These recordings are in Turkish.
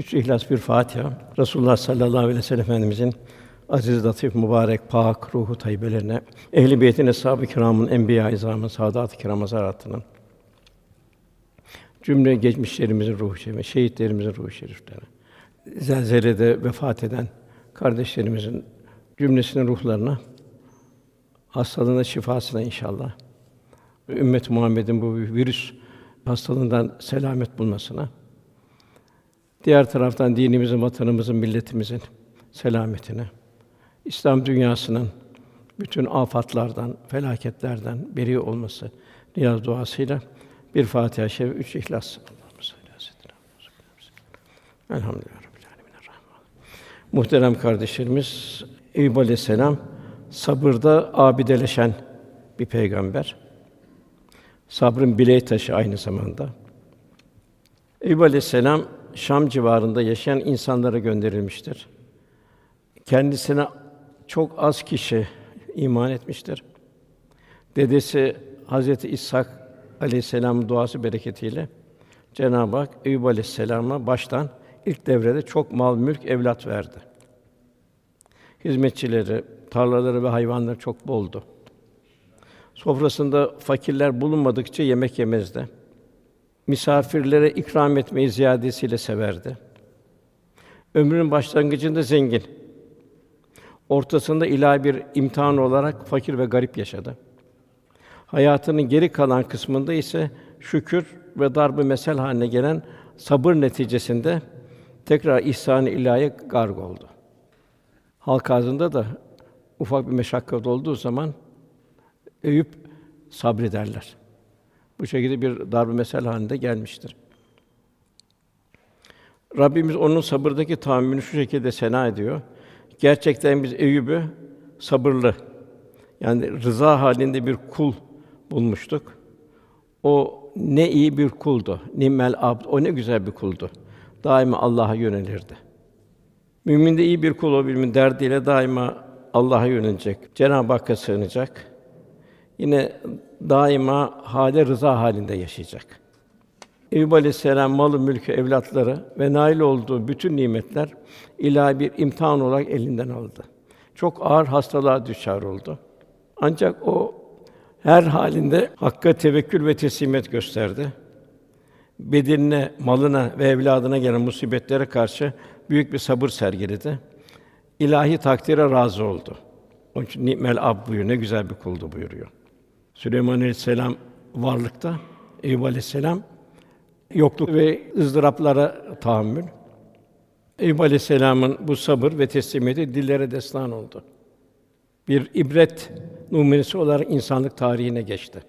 3 İhlas, bir Fatiha. Resulullah sallallahu aleyhi ve sellem Efendimizin aziz, latif, mübarek, pâk ruhu tayyibelerine, ehl-i beytin, eshâb-ı kirâmın, enbiya-i izâmın, saadat-ı kirâm hazaratının, cümle geçmişlerimizin ruhu şeriflerine, şehitlerimizin ruhu şeriflerine, zelzelede vefat eden kardeşlerimizin cümlesinin ruhlarına, hastalığına, şifasına inşallah, ümmet-i Muhammed'in bu virüs hastalığından selamet bulmasına, diğer taraftan dinimizin, vatanımızın, milletimizin selametine, İslam dünyasının bütün âfatlardan, felaketlerden beri olması niyaz duasıyla bir Fatiha-i Şerif, 3 İhlas. Elhamdülillahi Rabbil âlemin er-Rahman. Muhterem kardeşlerimiz, Eyüp Aleyhisselam sabırda abideleşen bir peygamber. Sabrın bileğ taşı aynı zamanda. Eyüp Aleyhisselam Şam civarında yaşayan insanlara gönderilmiştir. Kendisine çok az kişi iman etmiştir. Dedesi Hazreti İshak Aleyhisselam'ın duası bereketiyle Cenab-ı Hak Eyüp Aleyhisselam'a baştan ilk devrede çok mal, mülk, evlat verdi. Hizmetçileri, tarlaları ve hayvanları çok boldu. Sofrasında fakirler bulunmadıkça yemek yemezdi. Misafirlere ikram etmeyi ziyadesiyle severdi. Ömrünün başlangıcında zengin, ortasında ilahi bir imtihan olarak fakir ve garip yaşadı. Hayatının geri kalan kısmında ise şükür ve darb-ı mesel haline gelen sabır neticesinde tekrar ihsan-ı ilahiye gark oldu. Halk ağzında da ufak bir meşakkat olduğu zaman Eyüp sabrederler. Bu şekilde bir darb-ı mesel halinde gelmiştir. Rabbimiz onun sabırdaki tahammülünü şu şekilde sena ediyor. Gerçekten biz Eyüp'ü sabırlı, yani rıza halinde bir kul bulmuştuk. O ne iyi bir kuldu. Ni'mel abd. O ne güzel bir kuldu. Daima Allah'a yönelirdi. Mümin de iyi bir kul olabilmenin derdiyle daima Allah'a yönelecek. Cenab-ı Hakk'a sığınacak. Yine daima hâle rıza halinde yaşayacak. Eyüp Aleyhisselam malı, mülkü, evlatları ve nail olduğu bütün nimetler ilahi bir imtihan olarak elinden aldı. Çok ağır hastalığa düçar oldu. Ancak o her halinde Hakk'a tevekkül ve teslimiyet gösterdi. Bedenine, malına ve evladına gelen musibetlere karşı büyük bir sabır sergiledi. İlahi takdire razı oldu. Onun için ni'mel abd buyuruyor, ne güzel bir kuldu buyuruyor. Süleyman Aleyhisselam varlıkta, Eyüp Aleyhisselam yokluk ve ızdıraplara tahammül. Eyüp Aleyhisselam'ın bu sabır ve teslimiyeti dillere destan oldu. Bir ibret numunesi olarak insanlık tarihine geçti.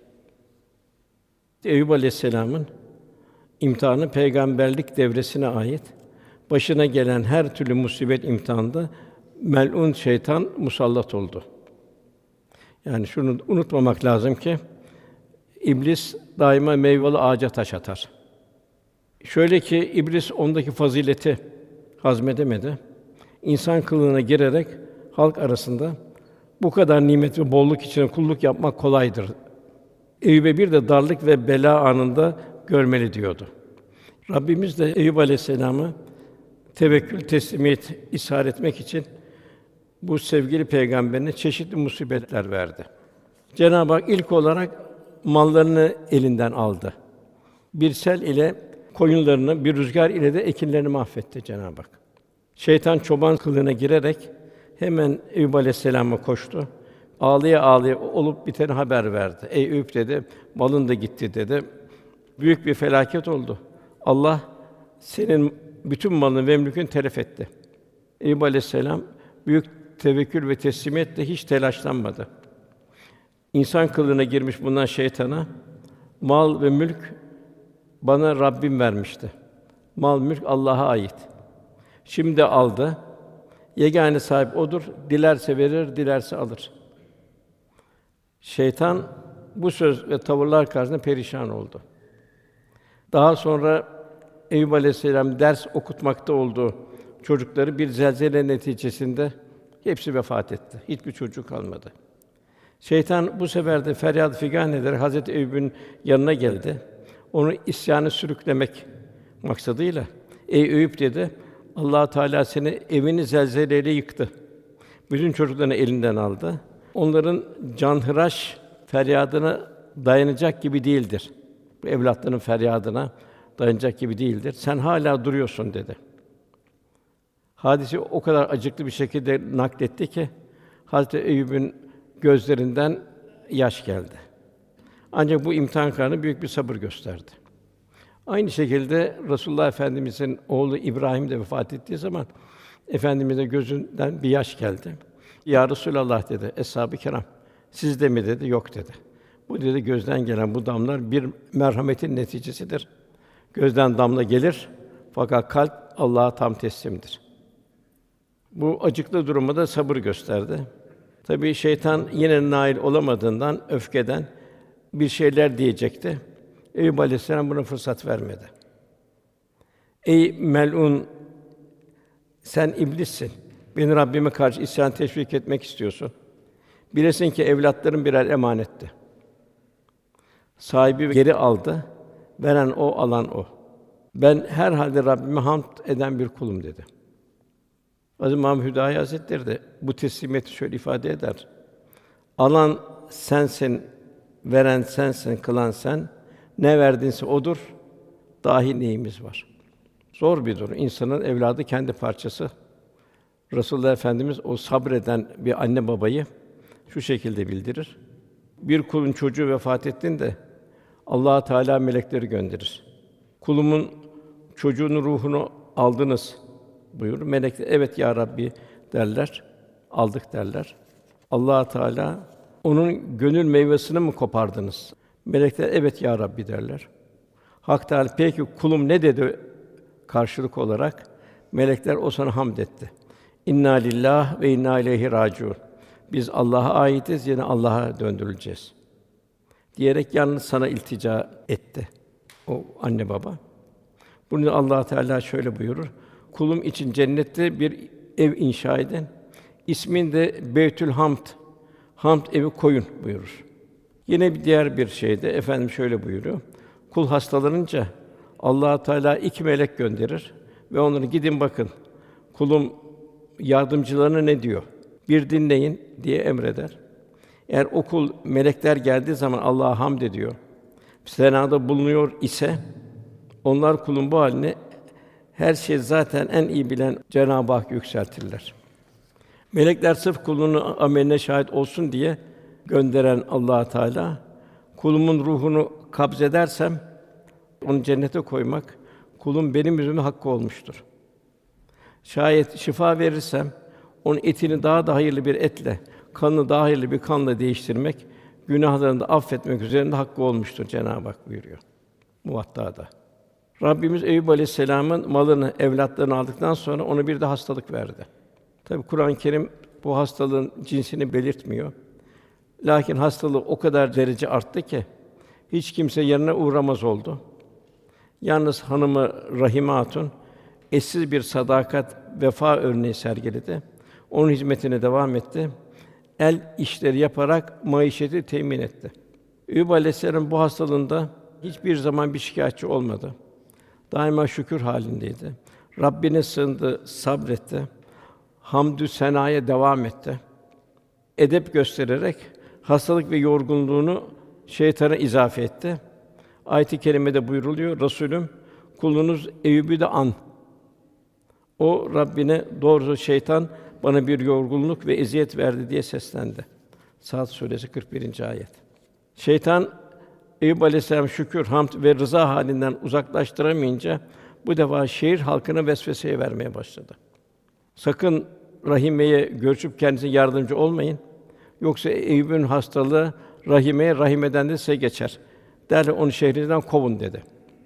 Eyüp Aleyhisselam'ın imtihanı peygamberlik devresine ait. Başına gelen her türlü musibet imtihanda mel'un şeytan musallat oldu. Yani şunu unutmamak lazım ki iblis daima meyveli ağaca taş atar. Şöyle ki iblis ondaki fazileti hazmedemedi. İnsan kılığına girerek halk arasında bu kadar nimet ve bolluk içinde kulluk yapmak kolaydır. Eyüp'e bir de darlık ve bela anında görmeli diyordu. Rabbimiz de Eyüp Aleyhisselam'ı tevekkül, teslimiyet ishar etmek için bu sevgili peygamberine çeşitli musibetler verdi. Cenab-ı Hak ilk olarak mallarını elinden aldı. Bir sel ile koyunlarını, bir rüzgar ile de ekinlerini mahvetti Cenab-ı Hak. Şeytan çoban kılığına girerek hemen Eyüp Aleyhisselam'a koştu. Ağlaya ağlaya olup biteni haber verdi. Ey Eyüp dedi, malın da gitti dedi. Büyük bir felaket oldu. Allah senin bütün malını ve mülkünü telef etti. Eyüp Aleyhisselam büyük tevekkül ve teslimiyetle hiç telaşlanmadı. İnsan kılığına girmiş bundan şeytana mal ve mülk bana Rabbim vermişti. Mal mülk Allah'a ait. Şimdi aldı. Yegâne sahip odur. Dilerse verir, dilerse alır. Şeytan bu söz ve tavırlar karşısında perişan oldu. Daha sonra Eyüp Aleyhisselam ders okutmakta olduğu çocukları bir zelzele neticesinde hepsi vefat etti. Hiçbir çocuk kalmadı. Şeytan bu sefer de feryat figan ederek Hazreti Eyüp'ün yanına geldi. Onu isyana sürüklemek maksadıyla, "Ey Eyüp," dedi, Allah Teala seni evini zelzeleyle yıktı. Bütün çocuklarını elinden aldı. Onların canhıraş feryadına dayanacak gibi değildir. Bu evlatlarının feryadına dayanacak gibi değildir. Sen hala duruyorsun dedi. Hadisi o kadar acıklı bir şekilde nakletti ki Hazreti Eyyub'un gözlerinden yaş geldi. Ancak bu imtihan karşısında büyük bir sabır gösterdi. Aynı şekilde Resulullah Efendimizin oğlu İbrahim de vefat ettiği zaman Efendimiz'e gözünden bir yaş geldi. Ya Resulallah dedi, eshab-ı kiram, sizde mi dedi, yok dedi. Bu dedi gözden gelen bu damlar bir merhametin neticesidir. Gözden damla gelir fakat kalp Allah'a tam teslimdir. Bu acıklı duruma da sabır gösterdi. Tabii şeytan yine nail olamadığından öfkeden bir şeyler diyecekti. Eyüp Aleyhisselam buna fırsat vermedi. Ey mel'un, sen iblissin. Beni Rabbime karşı isyan teşvik etmek istiyorsun. Bilesin ki evlatların birer emanetti. Sahibi geri aldı, veren o, alan o. Ben herhalde Rabbime hamd eden bir kulum dedi. Aziz İmam Hüdayi Hazretleri de bu teslimiyeti şöyle ifade eder. Alan sensin, veren sensin, kılan sen. Ne verdinse odur. Dahi neyimiz var? Zor bir durum. İnsanın evladı kendi parçası. Resulullah Efendimiz o sabreden bir anne babayı şu şekilde bildirir. Bir kulun çocuğu vefat ettiğinde Allah Teala melekleri gönderir. Kulumun çocuğunun ruhunu aldınız buyurur. Melekler evet ya Rabbi derler. Aldık derler. Allah Teala onun gönül meyvesini mi kopardınız? Melekler evet ya Rabbi derler. Hak Teâlâ peki kulum ne dedi karşılık olarak? Melekler o sana hamd etti. İnna lillah ve inna ileyhi râciûn. Biz Allah'a aitiz, yine Allah'a döndürüleceğiz. Diyerek yalnız sana iltica etti o anne baba. Bunu Allah Teala şöyle buyurur. Kulum için cennette bir ev inşa edin. İsmini de Beytül Hamd, hamd evi koyun buyurur. Yine bir diğer bir şeyde efendim şöyle buyuruyor. Kul hastalanınca Allah Teala 2 melek gönderir ve onlara gidin bakın. Kulum yardımcılarına ne diyor? Bir dinleyin diye emreder. Eğer o kul melekler geldiği zaman Allah'a hamd ediyor. Senada bulunuyor ise onlar kulun bu halini her şey zaten en iyi bilen Cenab-ı Hak yükseltirler. Melekler sırf kulunun ameline şahit olsun diye gönderen Allah Teala kulumun ruhunu kabzedersem onu cennete koymak kulun benim yüzümde hakkı olmuştur. Şayet şifa verirsem onun etini daha da hayırlı bir etle, kanını daha hayırlı bir kanla değiştirmek, günahlarını da affetmek üzerinde hakkı olmuştur Cenab-ı Hak buyuruyor Muvatta'da. Rabbimiz Eyüp Aleyhisselam'ın malını, evlatlarını aldıktan sonra ona bir de hastalık verdi. Tabii Kur'an-ı Kerim bu hastalığın cinsini belirtmiyor. Lakin hastalığı o kadar derece arttı ki hiç kimse yanına uğramaz oldu. Yalnız hanımı Rahime Hatun eşsiz bir sadakat, vefa örneği sergiledi. Onun hizmetine devam etti. El işleri yaparak maişeti temin etti. Eyüp Aleyhisselam bu hastalığında hiçbir zaman bir şikâyetçi olmadı. Daima şükür halindeydi. Rabbine sığındı, sabretti. Hamdü senaya devam etti. Edep göstererek hastalık ve yorgunluğunu şeytana izafe etti. Ayet-i kerimede buyruluyor. Resulüm kulunuz Eyüp'ü de an. O Rabbine doğrusu şeytan bana bir yorgunluk ve eziyet verdi diye seslendi. Saat suresi 41. ayet. Şeytan Eyüp Aleyhisselam şükür, hamd ve rıza halinden uzaklaştıramayınca bu defa şehir halkına vesveseye vermeye başladı. Sakın Rahime'ye görüşüp kendisine yardımcı olmayın. Yoksa Eyüp'ün hastalığı Rahime'den de size geçer. Derle onu şehrinizden kovun dedi.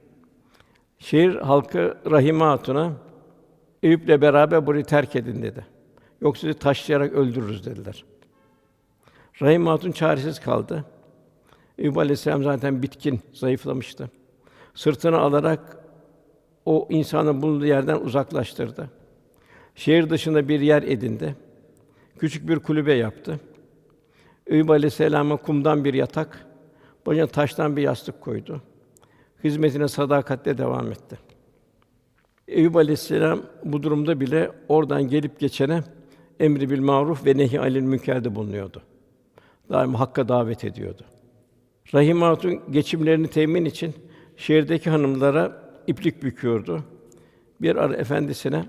Şehir halkı Rahime Hatun'a Eyüp'le beraber burayı terk edin dedi. Yoksa sizi taşlayarak öldürürüz dediler. Rahime Hatun çaresiz kaldı. Eyüp Aleyhisselam zaten bitkin, zayıflamıştı. Sırtına alarak o insanın bulunduğu yerden uzaklaştırdı. Şehir dışında bir yer edindi. Küçük bir kulübe yaptı. Eyüp Aleyhisselam'a kumdan bir yatak, başına taştan bir yastık koydu. Hizmetine sadakatle devam etti. Eyüp Aleyhisselam bu durumda bile oradan gelip geçene emri bil maruf ve nehy anil münkerde bulunuyordu. Daima hakka davet ediyordu. Rahime Hatun geçimlerini temin için şehirdeki hanımlara iplik büküyordu. Bir ara efendisine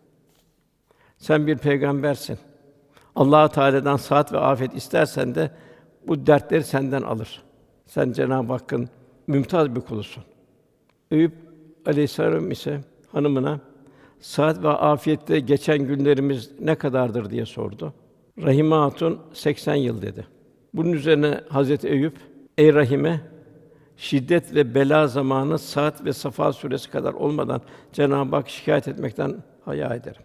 sen bir peygambersin. Allah Teala'dan sıhhat ve afiyet istersen de bu dertleri senden alır. Sen Cenab-ı Hakk'ın mümtaz bir kulusun. Eyüp Aleyhisselam ise hanımına sıhhat ve afiyette geçen günlerimiz ne kadardır diye sordu. Rahime Hatun 80 yıl dedi. Bunun üzerine Hazreti Eyüp, ey Rahime, şiddet ve bela zamanı Sa'd ve Safa suresi kadar olmadan Cenab-ı Hak şikâyet etmekten haya ederim.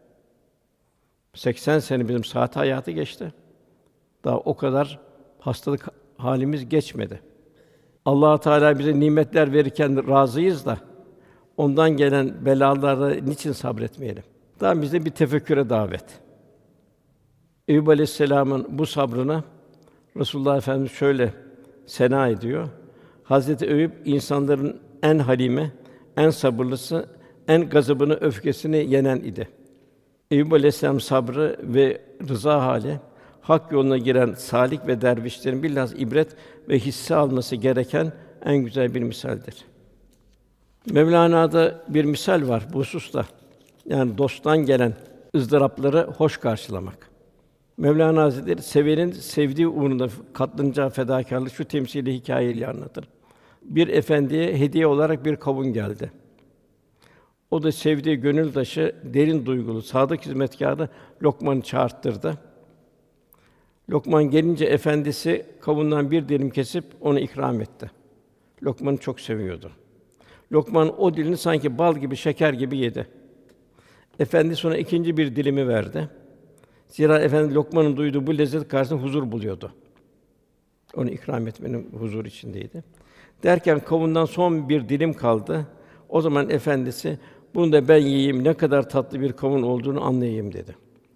80 sene bizim Sa'd hayatı geçti. Daha o kadar hastalık halimiz geçmedi. Allah Teala bize nimetler verirken razıyız da ondan gelen belalara niçin sabretmeyelim? Daha bize bir tefekküre davet. Eyüp Aleyhisselam'ın bu sabrına Resulullah Efendimiz şöyle sena ediyor. Hazreti Eyüp insanların en halime, en sabırlısı, en gazabını, öfkesini yenen idi. Eyüp Aleyhisselam sabrı ve rıza hali hak yoluna giren sâlik ve dervişlerin bilhâsıl ibret ve hisse alması gereken en güzel bir misaldir. Mevlana'da bir misal var bu hususta. Yani dosttan gelen ızdırapları hoş karşılamak. Mevlana Hazretleri sevenin sevdiği uğrunda katlanacağı fedakârlık şu temsili hikâyeyle anlatır. Bir efendiye hediye olarak bir kavun geldi. O da sevdiği gönüldaşı, derin duygulu, sadık hizmetkârı Lokman'ı çağırttırdı. Lokman gelince efendisi kavundan bir dilim kesip ona ikram etti. Lokman'ı çok seviyordu. Lokman o dilini sanki bal gibi, şeker gibi yedi. Efendisi ona ikinci bir dilimi verdi. Zira efendi Lokman'ın duyduğu bu lezzet karşısında huzur buluyordu. Onu ikram etmenin huzur içindeydi. Derken kavundan son bir dilim kaldı. O zaman efendisi bunu da ben yiyeyim, ne kadar tatlı bir kavun olduğunu anlayayım dedi.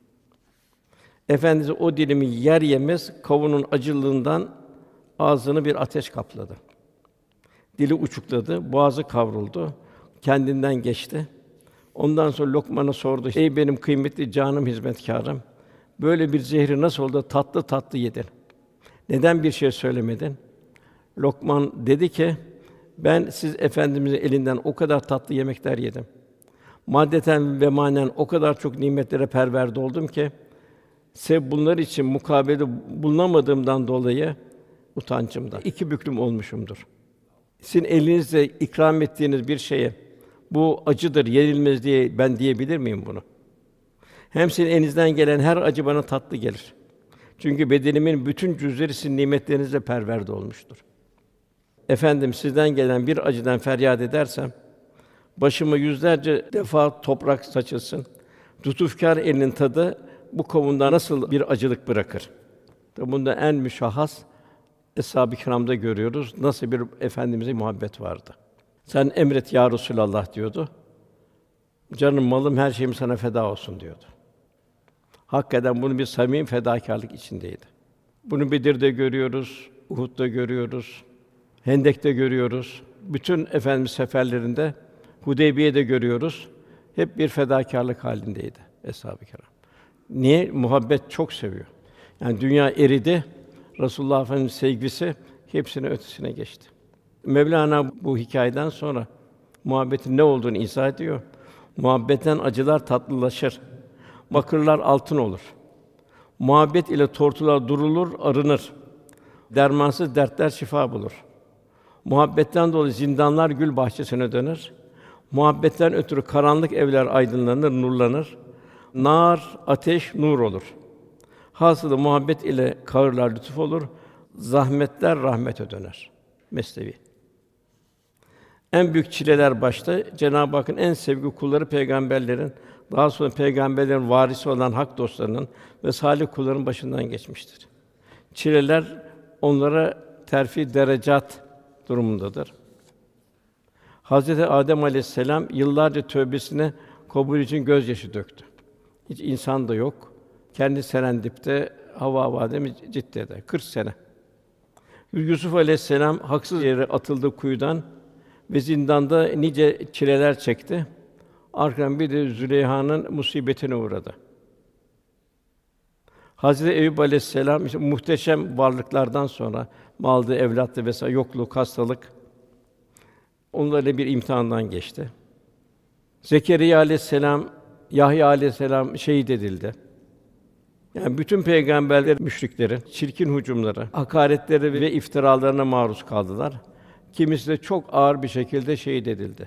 Efendisi o dilimi yer yemez kavunun acılığından ağzını bir ateş kapladı. Dili uçukladı, boğazı kavruldu, kendinden geçti. Ondan sonra Lokman'a sordu: "Ey benim kıymetli canım hizmetkârım, böyle bir zehri nasıl oldu tatlı tatlı yedin? Neden bir şey söylemedin?" Lokman dedi ki: "Ben siz efendimizin elinden o kadar tatlı yemekler yedim. Maddeten ve manen o kadar çok nimetlere perverde oldum ki bunlar için mukabele bulunamadığımdan dolayı utancımdan iki büklüm olmuşumdur. Sizin elinizle ikram ettiğiniz bir şeye bu acıdır, yenilmez diye ben diyebilir miyim bunu? Hem sizin elinizden gelen her acı bana tatlı gelir. Çünkü bedenimin bütün cüzleri sizin nimetlerinizle perverde olmuştur. Efendim sizden gelen bir acıdan feryat edersem başıma yüzlerce defa toprak saçılsın. Lütufkâr elinin tadı bu kavunda nasıl bir acılık bırakır? Tabi bunda en müşahhas Eshab-ı Kirâm'da görüyoruz. Nasıl bir efendimize muhabbet vardı. Sen emret ya Resulallah diyordu. Canım, malım, her şeyim sana feda olsun diyordu. Hakikaten bunun bir samimi fedakârlık içindeydi. Bunu Bedir'de görüyoruz, Uhud'da görüyoruz, Hendek'te görüyoruz. Bütün Efendimiz seferlerinde, Hudeybiye'de görüyoruz. Hep bir fedakârlık halindeydi Eshab-ı Kirâm. Niye? Muhabbet çok seviyor. Yani dünya eridi, Resulullah Efendimiz sevgisi hepsinin ötesine geçti. Mevlana bu hikâyeden sonra muhabbetin ne olduğunu izah ediyor. Muhabbetten acılar tatlılaşır. Bakırlar altın olur. Muhabbet ile tortular durulur, arınır. Dermansız dertler şifa bulur. Muhabbetten dolayı zindanlar gül bahçesine döner. Muhabbetten ötürü karanlık evler aydınlanır, nurlanır. Nar, ateş, nur olur. Hasılı muhabbet ile kahırlar lütuf olur. Zahmetler rahmete döner. Mesnevi. En büyük çileler başta Cenab-ı Hakk'ın en sevgili kulları peygamberlerin, daha sonra peygamberlerin varisi olan hak dostlarının ve salih kulların başından geçmiştir. Çileler onlara terfi derecat durumundadır. Hazreti Adem Aleyhisselam yıllarca tövbesine kabul için gözyaşı döktü. Hiç insan da yok. Kendi Serendip'te, Havva validemiz Cidde'de 40 sene. Yusuf Aleyhisselam haksız yere atıldı kuyudan ve zindanda nice çileler çekti. Arkadan bir de Züleyha'nın musibetine uğradı. Hazreti Eyüp Aleyhisselam işte muhteşem varlıklardan sonra maldı, evlattı vesaire yokluk, hastalık onlarla bir imtihandan geçti. Zekeriya Aleyhisselam, Yahya Aleyhisselam şehit edildi. Yani bütün peygamberler müşriklerin çirkin hücumları, hakaretleri ve iftiralarına maruz kaldılar. Kimisi de çok ağır bir şekilde şehit edildi.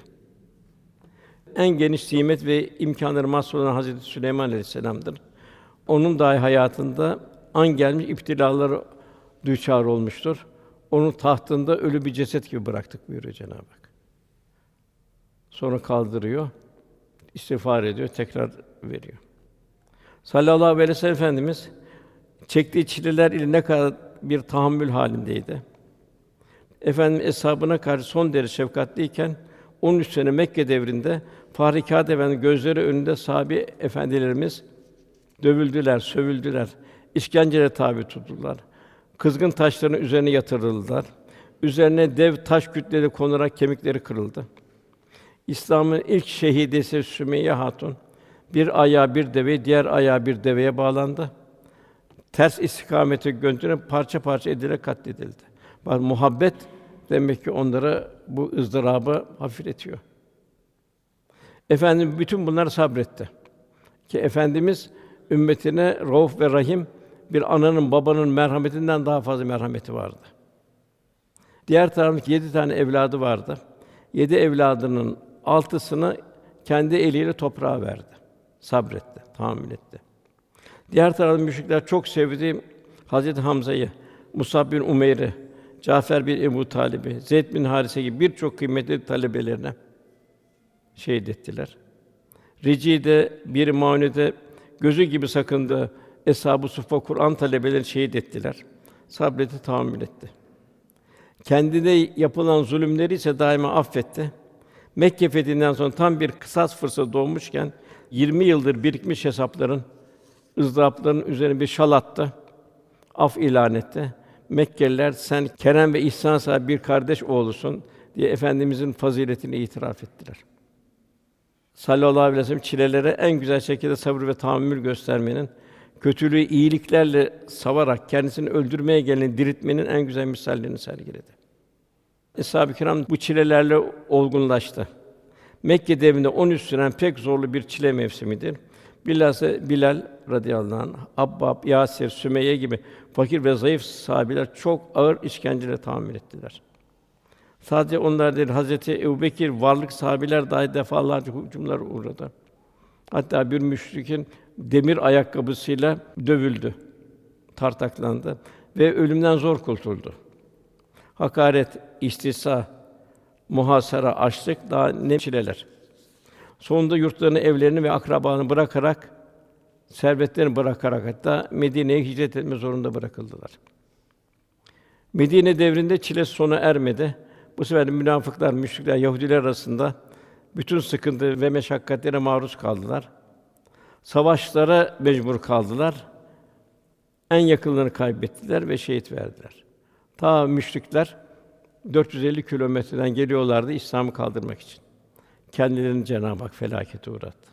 En geniş nimet ve imkânları mahsul olan Hazreti Süleyman Aleyhisselam'dır. Onun dahi hayatında an gelmiş iptilalara düçar olmuştur. Onun tahtında ölü bir ceset gibi bıraktık buyuruyor Cenab-ı Hak. Sonra kaldırıyor, istiğfar ediyor, tekrar veriyor. Sallallahu aleyhi ve sellem Efendimiz çektiği çileler ile ne kadar bir tahammül halindeydi. Efendimiz eshabına karşı son derece şefkatliyken 13 sene Mekke devrinde Fahri Kâd Efendi gözleri önünde sahabe efendilerimiz dövüldüler, sövüldüler, işkencelere tabi tutuldular. Kızgın taşların üzerine yatırıldılar. Üzerine dev taş kütleleri konularak kemikleri kırıldı. İslam'ın ilk şehidesi Sümeyye Hatun bir ayağı bir deveye, diğer ayağı bir deveye bağlandı. Ters istikamete gönderilip parça parça edilerek katledildi. Bak muhabbet demek ki onlara bu ızdırabı hafifletiyor. Efendimiz bütün bunları sabretti. Ki Efendimiz ümmetine Rauf ve Rahim bir ananın babanın merhametinden daha fazla merhameti vardı. Diğer tarafta 7 tane evladı vardı. 7 evladının 6'sını kendi eliyle toprağa verdi. Sabretti, tahammül etti. Diğer tarafta müşrikler çok sevdiği Hazreti Hamza'yı, Musab bin Umeyr'i, Cafer bin Ebu Talib'i, Zeyd bin Harise gibi birçok kıymetli talebelerine şehit ettiler. Rici'de bir Maunede gözü gibi sakındığı Eshab-ı Suffa Kur'an talebelerini şehit ettiler. Sabretti, tahammül etti. Kendine yapılan zulümleri ise daima affetti. Mekke fethinden sonra tam bir kısas fırsatı doğmuşken 20 yıldır birikmiş hesapların, ızdırapların üzerine bir şal attı. Af ilan etti. Mekkeliler sen kerem ve ihsan sahibi bir kardeş oğlusun diye Efendimizin faziletini itiraf ettiler. Sallallahu aleyhi ve sellem çilelere en güzel şekilde sabır ve tahammül göstermenin, kötülüğü iyiliklerle savarak kendisini öldürmeye geleni diriltmenin en güzel misallerini sergiledi. Eshab-ı kiram bu çilelerle olgunlaştı. Mekke devrinde 13 süren pek zorlu bir çile mevsimidir. Bilhassa Bilal radıyallahu anh, Habbab, Yasir, Sümeyye gibi fakir ve zayıf sahabeler çok ağır işkencelere tahammül ettiler. Sadece onlar değil, Hazreti Ebubekir varlık sahabeler dahi defalarca hücumlara uğradı. Hatta bir müşrikin demir ayakkabısıyla dövüldü, tartaklandı ve ölümden zor kurtuldu. Hakaret, istihza, muhasara, açlık daha ne çileler. Sonunda yurtlarını, evlerini ve akrabalarını bırakarak, servetlerini bırakarak hatta Medine'ye hicret etme zorunda bırakıldılar. Medine devrinde çile sona ermedi. Bu sefer münafıklar, müşrikler, Yahudiler arasında bütün sıkıntı ve meşakkatlere maruz kaldılar. Savaşlara mecbur kaldılar. En yakınlarını kaybettiler ve şehit verdiler. Ta müşrikler 450 kilometreden geliyorlardı İslam'ı kaldırmak için. Kendilerini Cenab-ı Hak felakete uğrattı.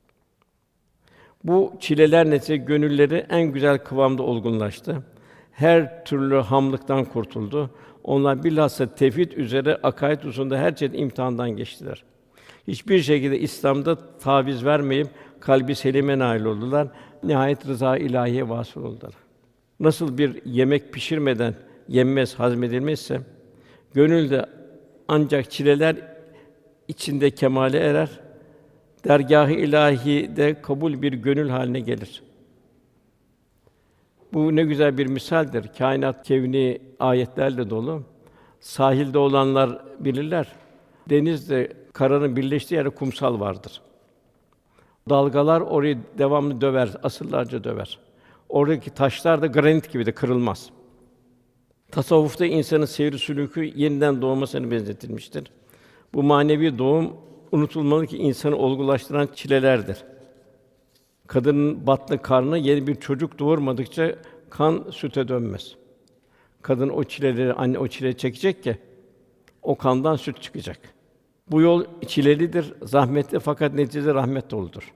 Bu çileler neticede gönülleri en güzel kıvamda olgunlaştı. Her türlü hamlıktan kurtuldu. Onlar bilhassa tevhid üzere akaid hususunda her çeşit imtihandan geçtiler. Hiçbir şekilde İslam'da taviz vermeyip kalbi selime nail oldular. Nihayet rıza ilahiye vasıl oldular. Nasıl bir yemek pişirmeden yenmez, hazmedilmezse gönülde ancak çileler içinde kemale erer. Dergâh-ı ilâhide kabul bir gönül haline gelir. Bu ne güzel bir misaldir. Kainat kevni ayetlerle dolu. Sahilde olanlar bilirler. Denizle karanın birleştiği yerde kumsal vardır. Dalgalar orayı devamlı döver, asırlarca döver. Oradaki taşlar da granit gibi de kırılmaz. Tasavvufta insanın seyr-i sülûkü yeniden doğmasına benzetilmiştir. Bu manevi doğum unutulmalı ki insanı olgunlaştıran çilelerdir. Kadının batını karnı yeni bir çocuk doğurmadıkça kan süte dönmez. Kadın o çileleri, anne o çileyi çekecek ki o kandan süt çıkacak. Bu yol çilelidir, zahmetli fakat neticede rahmet doludur.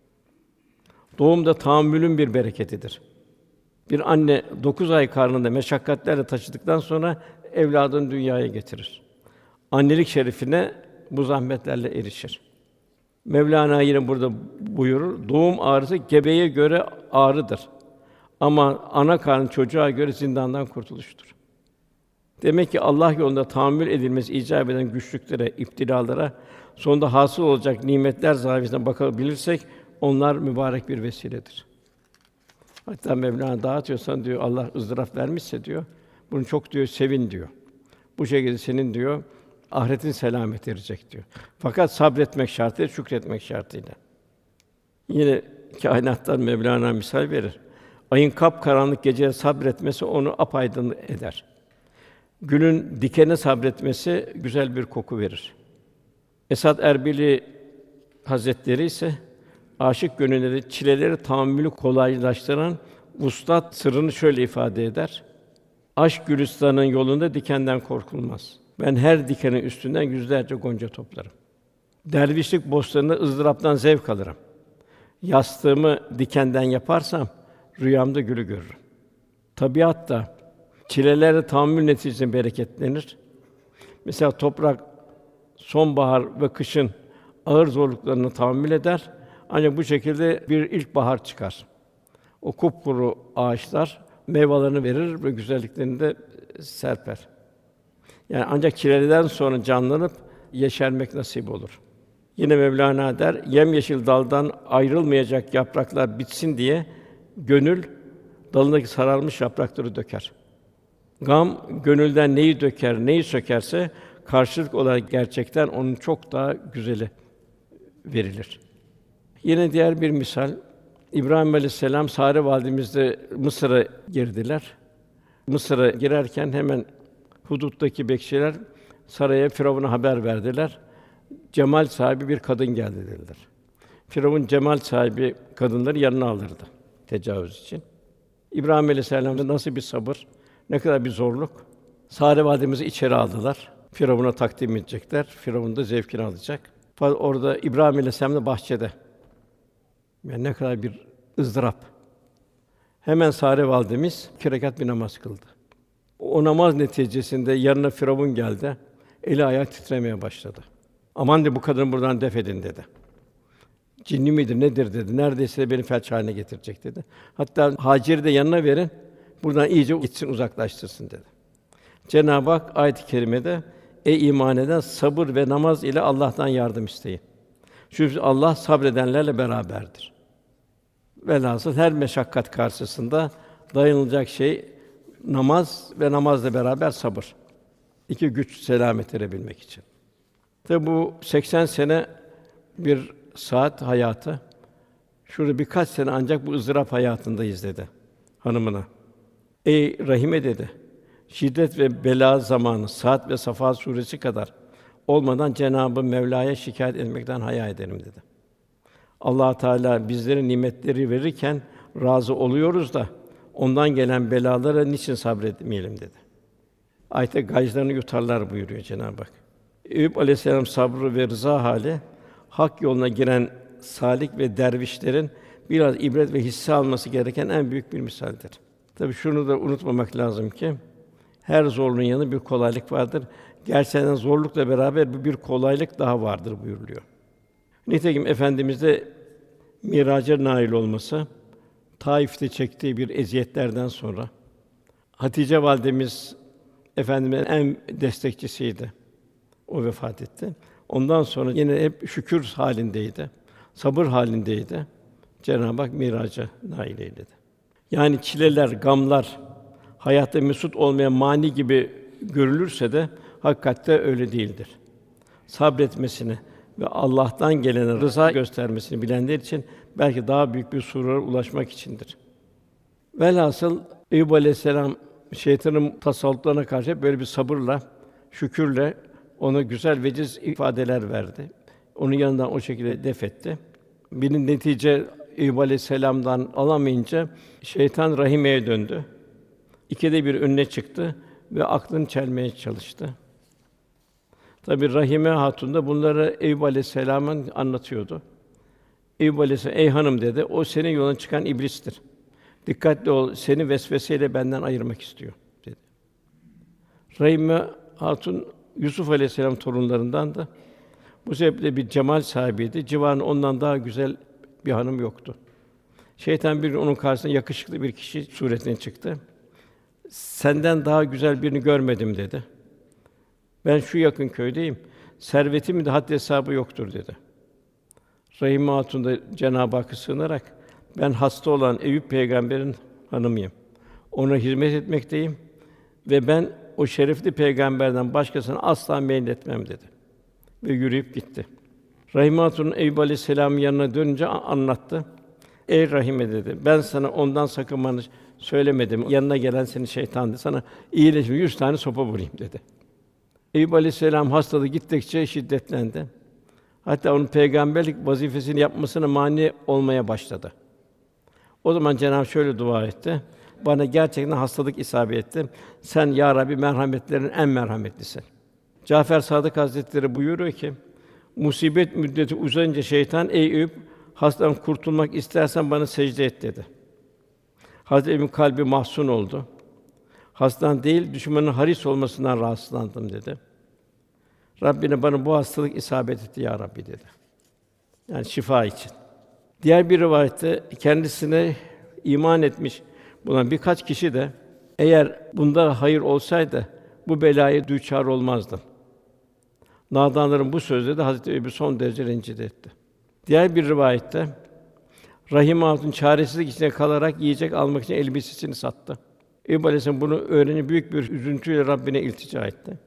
Doğum da tahammülün bir bereketidir. Bir anne 9 ay karnında meşakkatlerle taşıdıktan sonra evladını dünyaya getirir. Annelik şerefine bu zahmetlerle erişir. Mevlana yine burada buyurur, doğum ağrısı gebeye göre ağrıdır. Ama ana karnı çocuğa göre zindandan kurtuluştur. Demek ki Allah yolunda tahammül edilmesi icap eden güçlüklere, iptilalara, sonunda hasıl olacak nimetler zaviyesinden bakabilirsek, onlar mübarek bir vesiledir. Hatta Mevlana dağıtıyorsan diyor, Allah ızdırap vermişse diyor, bunu çok diyor sevin diyor. Bu şekilde senin diyor ahiretin selamet erecek diyor. Fakat sabretmek şartıyla, şükretmek şartıyla. Yine kainattan Mevlana misal verir. Ayın kapkaranlık geceye sabretmesi onu apaydınlık eder. Gülün dikene sabretmesi güzel bir koku verir. Esad Erbili Hazretleri ise âşık gönülleri çileleri tahammülü kolaylaştıran vuslat sırrını şöyle ifade eder. Aşk gülistanının yolunda dikenden korkulmaz. Ben her dikenin üstünden yüzlerce gonca toplarım. Dervişlik bostanında ızdıraptan zevk alırım. Yastığımı dikenden yaparsam rüyamda gülü görürüm. Tabiat da çilelerle tahammül neticesinde bereketlenir. Mesela toprak sonbahar ve kışın ağır zorluklarını tahammül eder. Ancak bu şekilde bir ilkbahar çıkar. O kupkuru ağaçlar meyvelerini verir ve güzelliklerini de serper. Yani ancak çileden sonra canlanıp yeşermek nasip olur. Yine Mevlana der, yemyeşil daldan ayrılmayacak yapraklar bitsin diye gönül dalındaki sararmış yaprakları döker. Gam gönülden neyi döker, neyi sökerse karşılık olarak gerçekten onun çok daha güzeli verilir. Yine diğer bir misal, İbrahim Aleyhisselam Sare validemizle Mısır'a girdiler. Mısır'a girerken hemen huduttaki bekçiler saraya Firavun'a haber verdiler. Cemal sahibi bir kadın geldi dediler. Firavun cemal sahibi kadınları yanına alırdı tecavüz için. İbrahim Aleyhisselam'da nasıl bir sabır, ne kadar bir zorluk. Sare validemizi içeri aldılar. Firavun'a takdim edecekler. Firavun da zevkini alacak. Fakat orada İbrahim Aleyhisselam da bahçede. Yani ne kadar bir ızdırap. Hemen Sare validemiz 2 rekat bir namaz kıldı. O namaz neticesinde yanına Firavun geldi. Eli ayağı titremeye başladı. Aman de bu kadını buradan def edin dedi. Cinni midir, nedir dedi. Neredeyse beni felç haline getirecek dedi. Hatta Hacer'i de yanına verin. Buradan iyice gitsin, uzaklaştırsın dedi. Cenab-ı Hak ayet-i kerimede ey iman eden sabır ve namaz ile Allah'tan yardım isteyin. Çünkü Allah sabredenlerle beraberdir. Velhasıl her meşakkat karşısında dayanılacak şey namaz ve namazla beraber sabır. İki güç selamet erebilmek için. Tabi bu 80 sene bir saat hayatı. Şurada birkaç sene ancak bu ızdırap hayatındayız dedi hanımına. Ey Rahime dedi. Şiddet ve bela zamanı Saat ve Safa suresi kadar olmadan Cenab-ı Mevla'ya şikâyet etmekten haya ederim dedi. Allah Teala bizlere nimetleri verirken razı oluyoruz da ondan gelen belalara niçin sabretmeyelim dedi. Ayette gayzlarını yutarlar buyuruyor Cenab-ı Hak. Eyüp Aleyhisselam sabrı ve rıza hali hak yoluna giren sâlik ve dervişlerin biraz ibret ve hisse alması gereken en büyük bir misaldir. Tabii şunu da unutmamak lazım ki her zorluğun yanında bir kolaylık vardır. Gerçekten zorlukla beraber bir kolaylık daha vardır buyuruluyor. Nitekim Efendimiz de miraca nail olması, Taif'te çektiği bir eziyetlerden sonra Hatice validemiz Efendimiz'in en destekçisiydi. O vefat etti. Ondan sonra yine hep şükür halindeydi. Sabır halindeydi. Cenab-ı Hak miraca nail eyledi. Yani çileler, gamlar hayatta mesut olmaya mani gibi görülürse de hakikatte öyle değildir. Sabretmesini ve Allah'tan gelene rıza göstermesini bilenler için belki daha büyük bir surura ulaşmak içindir. Velhasıl Eyüp Aleyhisselam şeytanın tasallutlarına karşı hep böyle bir sabırla, şükürle ona güzel veciz ifadeler verdi. Onun yanından o şekilde def etti. Bir netice Eyüp Aleyhisselam'dan alamayınca şeytan Rahime'ye döndü. İkide bir önüne çıktı ve aklını çelmeye çalıştı. Tabii Rahime Hatun da bunları Eyüp Aleyhisselam'a anlatıyordu. Eyüp Aleyhisselam, "Ey hanım," dedi, "o senin yoluna çıkan iblistir. Dikkatli ol, seni vesveseyle benden ayırmak istiyor," dedi. Rahime Hatun, Yusuf Aleyhisselam torunlarındandı. Bu sebeple bir cemal sahibiydi. Civarında ondan daha güzel bir hanım yoktu. Şeytan bir gün onun karşısına yakışıklı bir kişi suretine çıktı. "Senden daha güzel birini görmedim," dedi. "Ben şu yakın köydeyim. Servetimin de haddi hesabı yoktur," dedi. Rahime Hatun da Cenab-ı Hakk'a sığınarak, "Ben hasta olan Eyüp peygamberin hanımıyım. Ona hizmet etmekteyim ve ben o şerefli peygamberden başkasına asla meyletmem," dedi. Ve yürüyüp gitti. Rahime Hatun Eyüp Aleyhisselam'ın yanına dönünce anlattı. "Ey Rahime," dedi, "ben sana ondan sakınmanı söylemedim. Yanına gelen senin şeytandı. Sana iyileşme 100 tane sopa vurayım," dedi. Eyüp Aleyhisselam hastalığı gittikçe şiddetlendi. Hatta onun peygamberlik vazifesini yapmasına mani olmaya başladı. O zaman Cenab-ı Hak şöyle dua etti: "Bana gerçekten hastalık isabet etti. Sen ya Rabbi merhametlerin en merhametlisin." Cafer Sadık Hazretleri buyuruyor ki, "Musibet müddeti uzayınca şeytan, ey Eyüp, hastadan kurtulmak istersen bana secde et," dedi. Hazreti Eyüp'ün kalbi mahzun oldu. "Hastadan değil, düşmanın haris olmasından rahatsızlandım," dedi. "Rabbine bana bu hastalık isabet etti ya Rabbi," dedi. Yani şifa için. Diğer bir rivayette kendisine iman etmiş bulunan birkaç kişi de eğer bunda hayır olsaydı bu belaya düçar olmazdı. Nadanların bu sözleri de Hazreti Eyüp'ü son derece rencide etti. Diğer bir rivayette Rahime Hatun çaresizlik içinde kalarak yiyecek almak için elbisesini sattı. Eyüp Aleyhisselam bunu öğrenince büyük bir üzüntüyle Rabbine iltica etti.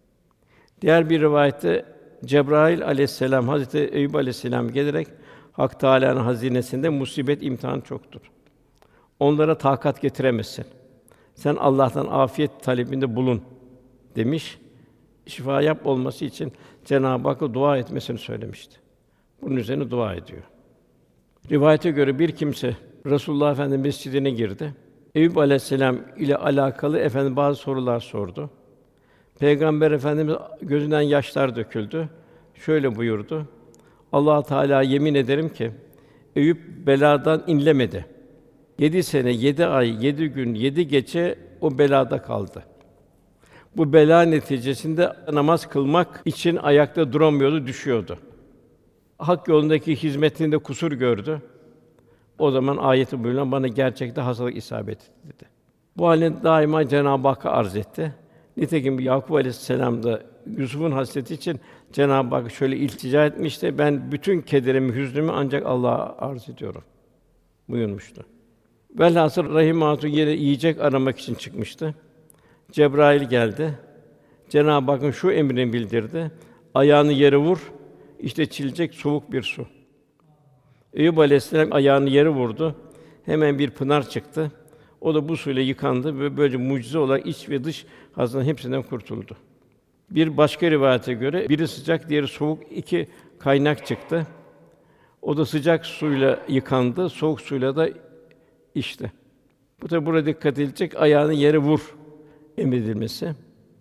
Diğer bir rivayette Cebrail Aleyhisselam Hazreti Eyüp Aleyhisselam gelerek Hak Teâlâ'nın hazinesinde musibet imtihan çoktur. Onlara takat getiremezsin. Sen Allah'tan afiyet talebinde bulun demiş. Şifa yap olması için Cenab-ı Hakk'a dua etmesini söylemişti. Bunun üzerine dua ediyor. Rivayete göre bir kimse Resulullah Efendimiz mescidine girdi. Eyüp Aleyhisselam ile alakalı bazı sorular sordu. Peygamber Efendimiz gözünden yaşlar döküldü. Şöyle buyurdu: "Allah Teâlâ yemin ederim ki Eyüp beladan inlemedi. 7 sene, 7 ay, 7 gün, 7 gece o belada kaldı. Bu bela neticesinde namaz kılmak için ayakta duramıyordu, düşüyordu. Hak yolundaki hizmetinde kusur gördü. O zaman ayeti buyurulan bana gerçekte hastalık isabet etti," dedi. Bu halini daima Cenab-ı Hakk'a arz etti. Nitekim Yakup Aleyhisselam da Yusuf'un hasreti için Cenab-ı Hakk'a şöyle iltica etmişti: "Ben bütün kederimi, hüznümü ancak Allah'a arz ediyorum," buyurmuştu. Velhasıl Rahime Hatun yine yiyecek aramak için çıkmıştı. Cebrail geldi. Cenab-ı Hakk'ın şu emrini bildirdi: "Ayağını yere vur, işte içilecek soğuk bir su." Eyüp Aleyhisselam ayağını yere vurdu. Hemen bir pınar çıktı. O da bu suyla yıkandı ve böylece mucize olarak iç ve dış hastaların hepsinden kurtuldu. Bir başka rivayete göre biri sıcak, diğeri soğuk 2 kaynak çıktı. O da sıcak suyla yıkandı, soğuk suyla da içti. Bu tabi burada dikkat edilecek, ayağını yere vur emredilmesi.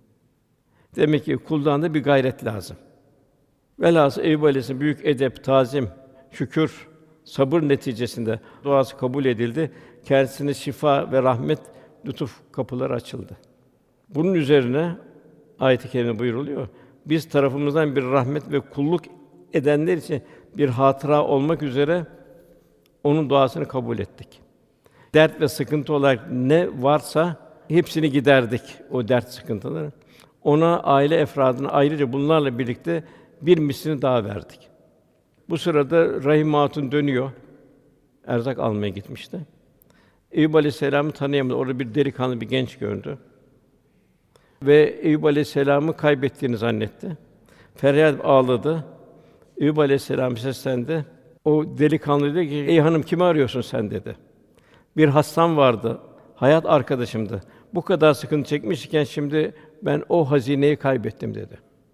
Demek ki kuldan da bir gayret lazım. Velhâsıl Eyüp Aleyhisselam büyük edep, tazim, şükür, sabır neticesinde duası kabul edildi. Kendisine şifa ve rahmet, lütuf kapıları açıldı. Bunun üzerine ayet-i kerime buyuruluyor: "Biz tarafımızdan bir rahmet ve kulluk edenler için bir hatıra olmak üzere onun duasını kabul ettik. Dert ve sıkıntı olarak ne varsa hepsini giderdik o dert sıkıntıları. Ona aile efradına ayrıca bunlarla birlikte bir mislini daha verdik." Bu sırada Rahime Hatun dönüyor. Erzak almaya gitmişti. Eyüp Aleyhisselam'ı tanıyamadı. Orada bir delikanlı, bir genç gördü. Ve Eyüp Aleyhisselam'ı kaybettiğini zannetti. Feryat ağladı. Eyüp Aleyhisselam seslendi. O delikanlı dedi ki: "Ey hanım, kimi arıyorsun sen?" dedi. "Bir hastam vardı, hayat arkadaşımdı. Bu kadar sıkıntı çekmişken şimdi ben o hazineyi kaybettim," dedi.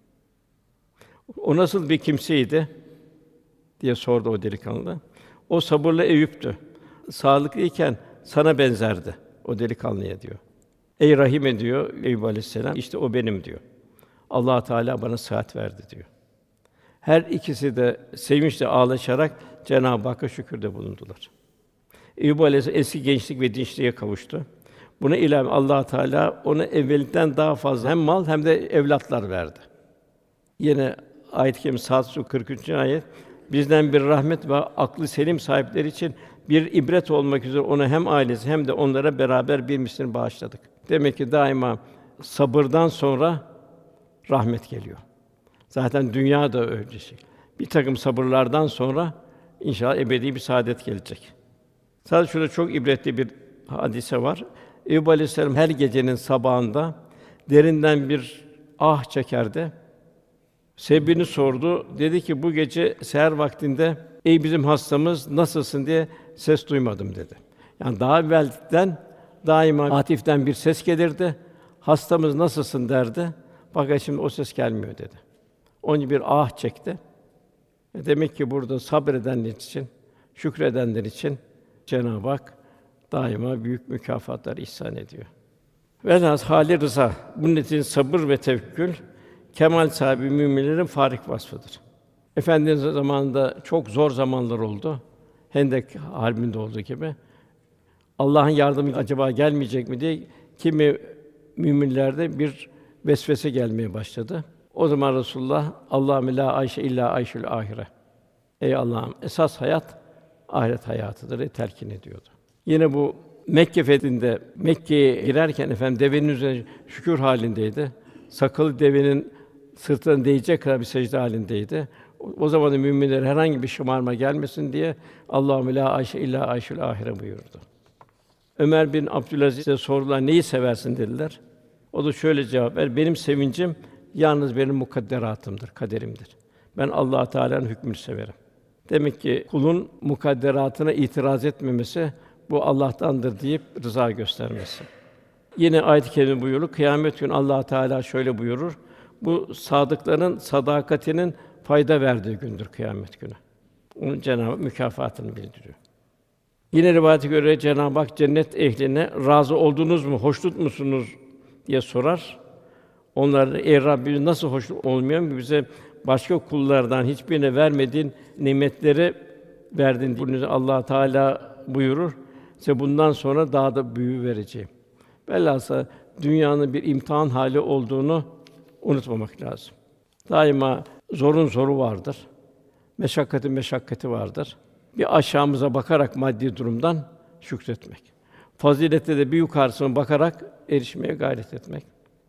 "O nasıl bir kimseydi?" diye sordu o delikanlı. "O sabırlı Eyüp'tü. Sağlıklıyken sana benzerdi," o delikanlıya diyor. "Ey Rahime," diyor Eyüp Aleyhisselam, "işte o benim," diyor. Allah Teala bana sıhhat verdi diyor. Her ikisi de sevinçle ağlaşarak Cenab-ı Hakk'a şükürde bulundular. Eyyub Aleyhisselam eski gençlik ve dinçliğe kavuştu. Buna ilave Allah Teala ona evvelkinden daha fazla hem mal hem de evlatlar verdi. Yine ayet-i kerime Sâd Sûresi 43. ayet bizden bir rahmet ve aklı selim sahipleri için bir ibret olmak üzere ona hem ailesi hem de onlara beraber bir mislini bağışladık. Demek ki daima sabırdan sonra rahmet geliyor. Zaten dünya da öyle. Bir takım sabırlardan sonra inşallah ebedi bir saadet gelecek. Sadece şurada çok ibretli bir hadise var. Eyyub Aleyhisselam her gecenin sabahında derinden bir ah çekerdi. Sebebini sordu. Dedi ki bu gece seher vaktinde ey bizim hastamız nasılsın diye ses duymadım dedi. Yani daha evvelden daima Hatif'ten bir ses gelirdi. Hastamız nasılsın derdi. Fakat şimdi o ses gelmiyor dedi. Onun için bir ah çekti. Demek ki burada sabredenler için, şükredenler için Cenab-ı Hak daima büyük mükafatlar ihsan ediyor. Velhâsıl hâli rıza. Bunun için sabır ve tevekkül kemal sahibi müminlerin farik vasfıdır. Efendimiz zamanında çok zor zamanlar oldu. Hendek harbinde olduğu gibi. Allah'ın yardımı acaba gelmeyecek mi diye kimi müminlerde bir vesvese gelmeye başladı. O zaman Resulullah Allahümme lâ ayşe illâ ayşül âhire. Ey Allah'ım esas hayat ahiret hayatıdır diye telkin ediyordu. Yine bu Mekke fethinde Mekke'ye girerken efendim devenin üzerine şükür halindeydi. Sakalı devenin sırtına değecek kadar bir secde halindeydi. O zaman da müminlere herhangi bir şımarma gelmesin diye Allahümme lâ ayşe illâ ayşül âhire buyurdu. Ömer bin Abdülaziz'e sordular, neyi seversin dediler. O da şöyle cevap ver, benim sevincim yalnız benim mukadderatımdır, kaderimdir. Ben Allah Teala'nın hükmünü severim. Demek ki kulun mukadderatına itiraz etmemesi bu Allah'tandır deyip rıza göstermesi. Yine ayet-i kerime buyurur, kıyamet günü Allah Teala şöyle buyurur. Bu sadıkların sadakatinin fayda verdiği gündür kıyamet günü. Onun Cenab-ı Hak mükafatını bildiriyor. Yine rivayete göre Cenab-ı Hak cennet ehline razı oldunuz mu, hoşnut musunuz diye sorar. Onlar ey Rabbimiz nasıl hoşnut olmayalım ki bize başka kullardan hiçbirine vermediğin nimetleri verdin. Bunu Allah Teala buyurur. Size bundan sonra daha da büyüğü vereceğim. Velhâsıl dünyanın bir imtihan hali olduğunu unutmamak lazım. Daima zorun zoru vardır. Meşakkatin meşakkati vardır. Bir aşağımıza bakarak maddi durumdan şükretmek. Fazilette de bir yukarısına bakarak erişmeye gayret etmek.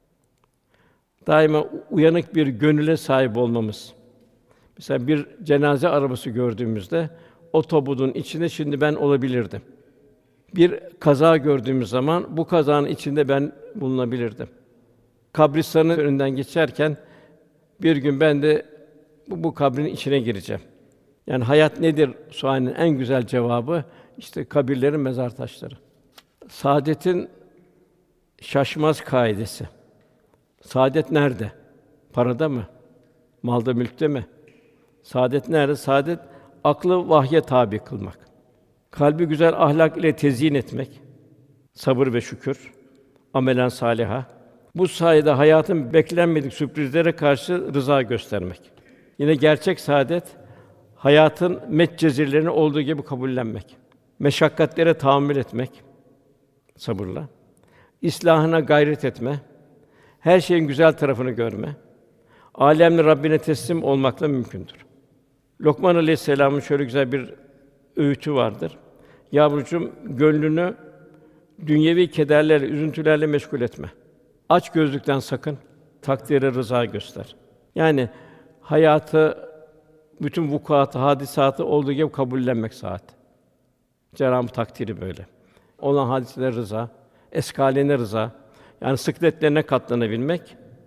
Daima uyanık bir gönüle sahip olmamız. Mesela bir cenaze arabası gördüğümüzde o tabutun içinde şimdi ben olabilirdim. Bir kaza gördüğümüz zaman bu kazanın içinde ben bulunabilirdim. Kabristanın önünden geçerken bir gün ben de bu kabrin içine gireceğim. Yani hayat nedir sualinin en güzel cevabı işte kabirlerin mezar taşları. Saadetin şaşmaz kaidesi. Saadet nerede? Parada mı? Malda, mülkte mi? Saadet nerede? Saadet aklı vahye tabi kılmak. Kalbi güzel ahlak ile tezyin etmek. Sabır ve şükür. Amelen sâliha. Bu sayede hayatın beklenmedik sürprizlere karşı rıza göstermek. Yine gerçek saadet hayatın metcezirlerini olduğu gibi kabullenmek. Meşakkatlere tahammül etmek sabırla. İslahına gayret etme. Her şeyin güzel tarafını görme. Âlemli Rabbine teslim olmakla mümkündür. Lokman Aleyhisselam'ın şöyle güzel bir öğütü vardır. Yavrucuğum, gönlünü dünyevi kederlerle, üzüntülerle meşgul etme. Aç gözlükten sakın, takdire rıza göster. Yani hayatı, bütün vukuatı, hadisatı olduğu gibi kabullenmek saat. Cenab-ı takdiri böyle. Olan hadiselere rıza, eskaline rıza. Yani sıkletlerine katlanabilmek,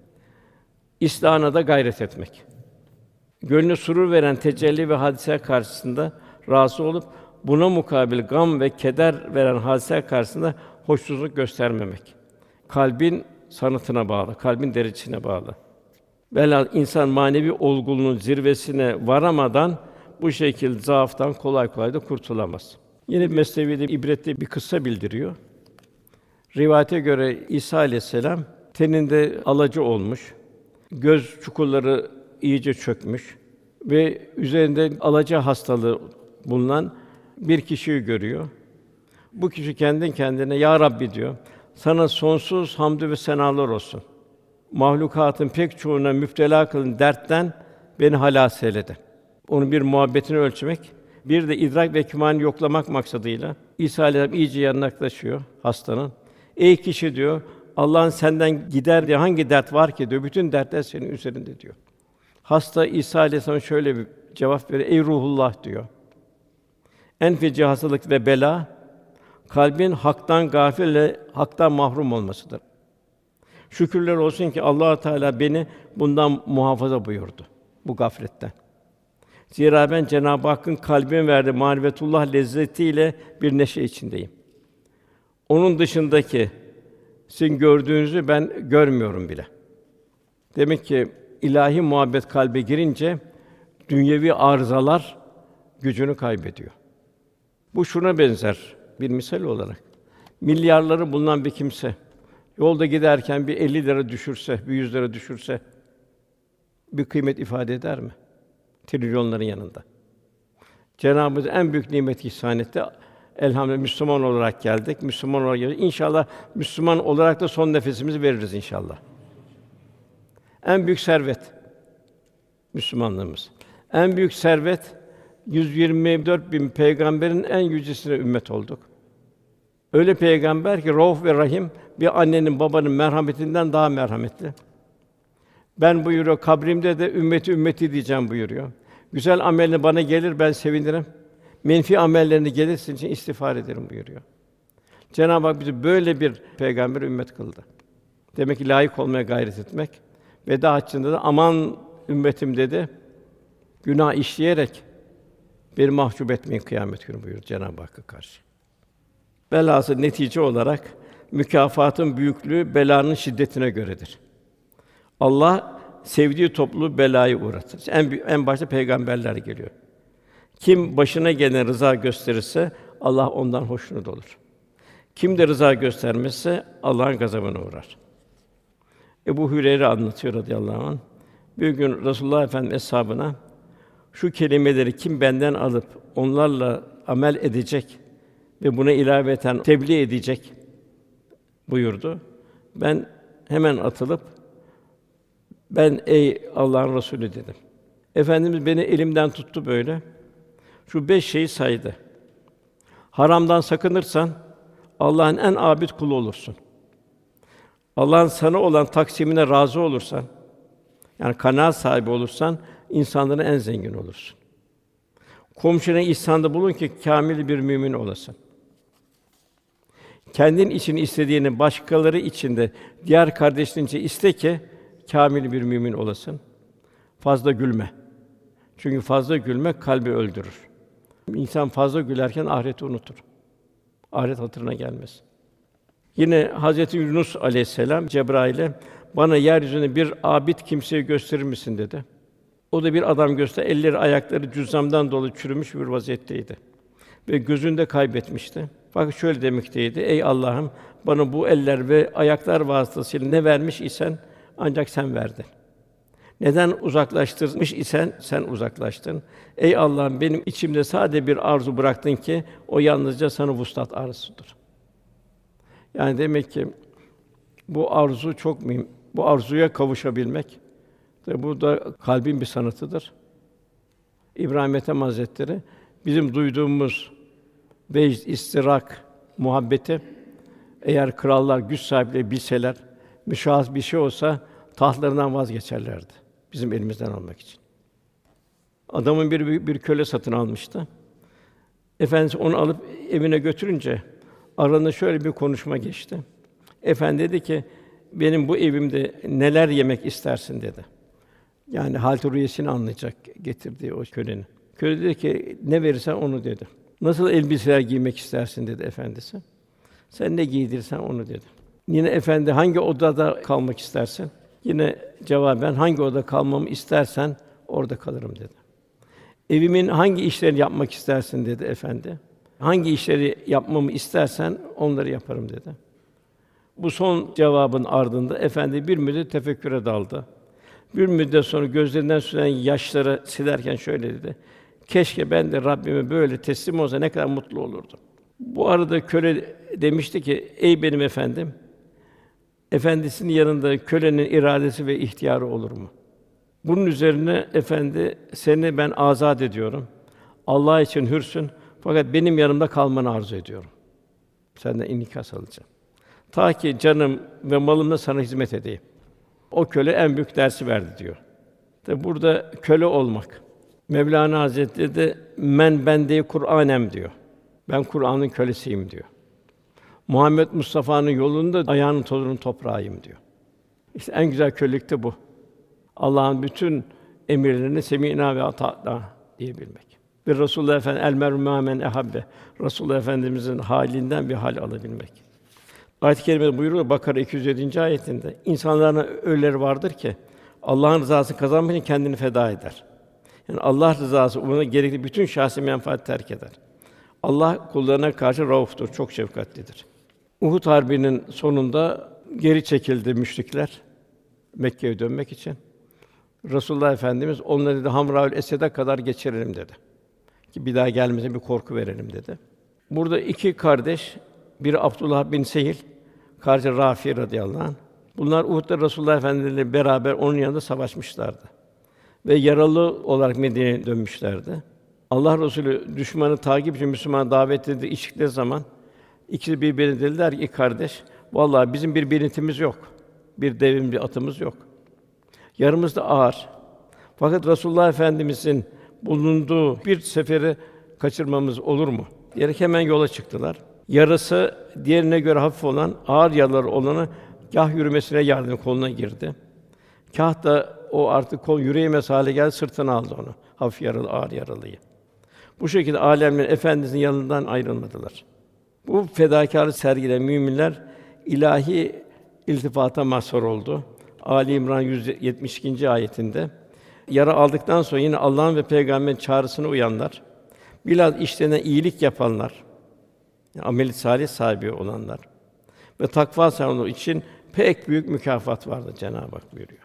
İslahına da gayret etmek. Gönlüne surur veren tecelli ve hadiseler karşısında razı olup buna mukabil gam ve keder veren hadiseler karşısında hoşnutsuzluk göstermemek. Kalbin sanatına bağlı, kalbin derecesine bağlı. Velhâsıl insan manevi olgunluğun zirvesine varamadan bu şekil zaaftan kolay kolay da kurtulamaz. Yine Mesnevi'de ibretli bir kıssa bildiriyor. Rivayete göre İsa Aleyhisselam teninde alacı olmuş. göz çukurları iyice çökmüş ve üzerinde alaca hastalığı bulunan bir kişiyi görüyor. Bu kişi kendi kendine "Ya Rabbi" diyor. "Sana sonsuz hamdü ve senalar olsun. Mahlukatın pek çoğuna müptela kılın dertten beni halâs eyledi." Onun bir muhabbetini ölçmek, bir de idrak ve kemâlini yoklamak maksadıyla İsa Aleyhisselam iyice yanına yaklaşıyor hastanın. "Ey kişi" diyor, "Allah'ın senden gider diye hangi dert var ki?" diyor. "Bütün dertler senin üzerinde." diyor. Hasta İsa Aleyhisselam şöyle bir cevap veriyor. "Ey Ruhullah" diyor. "En feci hastalık ve bela kalbin haktan gafil, haktan mahrum olmasıdır. Şükürler olsun ki Allah Teala beni bundan muhafaza buyurdu, bu gafletten. Zira ben Cenab-ı Hakk'ın kalbime verdiği marifetullah lezzetiyle bir neşe içindeyim. Onun dışındaki sizin gördüğünüzü ben görmüyorum bile." Demek ki ilahi muhabbet kalbe girince dünyevi arızalar gücünü kaybediyor. Bu şuna benzer bir misal olarak. Milyarları bulunan bir kimse yolda giderken bir 50 lira düşürse, bir 100 lira düşürse bir kıymet ifade eder mi? Trilyonların yanında. Cenab-ı Hak en büyük nimet ihsan etti. Elhamdülillah Müslüman olarak geldik. Müslüman olarak geldik. İnşallah Müslüman olarak da son nefesimizi veririz inşallah. En büyük servet Müslümanlığımız. En büyük servet 124 bin peygamberin en yücesine ümmet olduk. Öyle peygamber ki Rauf ve Rahim, bir annenin babanın merhametinden daha merhametli. Ben buyuruyor, kabrimde de ümmeti diyeceğim buyuruyor. Güzel ameline bana gelir, ben sevinirim. Menfi amellerini gelirsin için istiğfar ederim buyuruyor. Cenab-ı Hak bizi böyle bir peygamber ümmet kıldı. Demek ki layık olmaya gayret etmek. Veda haccında da aman ümmetim dedi. Günah işleyerek beni mahcup etmeyin kıyamet günü buyuruyor Cenab-ı Hakk'a karşı. Velhasıl netice olarak mükafatın büyüklüğü belanın şiddetine göredir. Allah sevdiği topluluğu belaya uğratır. En başta peygamberler geliyor. Kim başına gelen rıza gösterirse Allah ondan hoşnut olur. Kim de rıza göstermezse Allah'ın gazabına uğrar. Ebu Hüreyre anlatıyor radıyallahu anh. Bir gün Resulullah Efendimiz eshabına şu kelimeleri kim benden alıp onlarla amel edecek ve buna ilaveten tebliğ edecek buyurdu. Ben hemen atılıp ben ey Allah'ın Resulü dedim. Efendimiz beni elimden tuttu böyle. Şu 5 şeyi saydı. Haramdan sakınırsan Allah'ın en abid kulu olursun. Allah'ın sana olan taksimine razı olursan, yani kanaat sahibi olursan insanların en zengin olursun. Komşuna ihsanda bulun ki kâmil bir mümin olasın. Kendin için istediğini başkaları için de diğer kardeşlerin için iste ki kâmil bir mümin olasın. Fazla gülme. Çünkü fazla gülmek kalbi öldürür. İnsan fazla gülerken ahireti unutur. Ahiret hatırına gelmez. Yine Hazreti Yunus aleyhisselam Cebrail'e bana yeryüzünde bir abid kimseyi gösterir misin dedi. O da bir adam gösterdi. Elleri ayakları cüzzamdan dolayı çürümüş bir vaziyetteydi ve gözünü de kaybetmişti. Fakat şöyle demekteydi: Ey Allah'ım, bana bu eller ve ayaklar vasıtasıyla ne vermiş isen ancak sen verdin. Neden uzaklaştırmış isen sen uzaklaştın. Ey Allah'ım, benim içimde sadece bir arzu bıraktın ki o yalnızca sana vuslat arzusudur. Yani demek ki bu arzu çok mühim. Bu arzuya kavuşabilmek bu da kalbin bir sanatıdır. İbrahim Ethem Hazretleri bizim duyduğumuz vecd, istirak, muhabbeti eğer krallar, güç sahipleri bilseler, müşahhas bir şey olsa tahtlarından vazgeçerlerdi bizim elimizden almak için. Adamın bir köle satın almıştı. Efendisi onu alıp evine götürünce aralarında şöyle bir konuşma geçti. Efendi dedi ki, benim bu evimde neler yemek istersin dedi. Yani hâl-i rüyesini anlayacak getirdiği o kölenin. Köle dedi ki, ne verirsen onu dedi. Nasıl elbiseler giymek istersin dedi efendisi. Sen ne giydirirsen onu dedi. Yine efendi hangi odada kalmak istersin? Yine cevaben hangi odada kalmamı istersen orada kalırım dedi. Evimin hangi işlerini yapmak istersin dedi efendi. Hangi işleri yapmamı istersen onları yaparım dedi. Bu son cevabın ardında efendi bir müddet tefekküre daldı Bir müddet sonra gözlerinden süzen yaşları silerken şöyle dedi: "Keşke ben de Rabbime böyle teslim olsa ne kadar mutlu olurdum." Bu arada köle demişti ki: "Ey benim efendim, efendisinin yanında kölenin iradesi ve ihtiyarı olur mu?" Bunun üzerine efendi, "Seni ben azat ediyorum. Allah için hürsün, fakat benim yanımda kalmanı arzu ediyorum. Senden inikas alacağım. Ta ki canım ve malımla sana hizmet edeyim." O köle en büyük dersi verdi diyor. Tabi burada köle olmak. Mevlana Hazretleri de "Men bende-i Kur'anem" diyor. Ben Kur'an'ın kölesiyim diyor. Muhammed Mustafa'nın yolunda ayağının tozunun toprağıyım diyor. İşte en güzel kölelik de bu. Allah'ın bütün emirlerini semînâ ve ata'nâ diyebilmek. Ve Resulullah Efendimiz el mer'u mâ men ehabbe. Resulullah Efendimizin halinden bir hal alabilmek. Ayet-i kerimede buyuruyor Bakara 207. ayetinde: "İnsanların öyleleri vardır ki Allah'ın rızasını kazanmak için kendini feda eder." Yani Allah rızası uğruna gerekli bütün şahsi menfaat terk eder. Allah kullarına karşı rauftur, çok şefkatlidir. Uhud Harbi'nin sonunda geri çekildi müşrikler Mekke'ye dönmek için. Resulullah Efendimiz onları dedi Hamraül Esed'e kadar geçirelim dedi. Ki bir daha gelmesin, bir korku verelim dedi. Burada iki kardeş, biri Abdullah bin Sehil, kardeşi Rafi radıyallahu anh. Bunlar Uhud'da Resulullah Efendimizle beraber onun yanında savaşmışlardı. Ve yaralı olarak Medine'ye dönmüşlerdi. Allah Resulü düşmanı takip için Müslüman davet edildi içtikleri zaman ikisi birbirine dediler ki kardeş, vallahi bizim bir binitimiz yok. Bir devimiz, bir atımız yok. Yarımız da ağır. Fakat Resulullah Efendimizin bulunduğu bir seferi kaçırmamız olur mu? Diyerek hemen yola çıktılar. Yarası diğerine göre hafif olan, ağır yaraları olanı kâh yürümesine yardım koluna girdi. Kâh da o artık kol yürüyemez hale geldi, sırtına aldı onu. Hafif yaralı, ağır yaralıyı. Bu şekilde âlemlerin Efendimizin yanından ayrılmadılar. Bu fedakârlığı sergileyen müminler ilahi iltifata mazhar oldu. Ali İmran 172. ayetinde yara aldıktan sonra yine Allah'ın ve peygamberin çağrısına uyanlar, bilhâsıl işlerine iyilik yapanlar, yani amel-i salih sahibi olanlar ve takva sahibi için pek büyük mükafat vardır Cenab-ı Hak buyuruyor.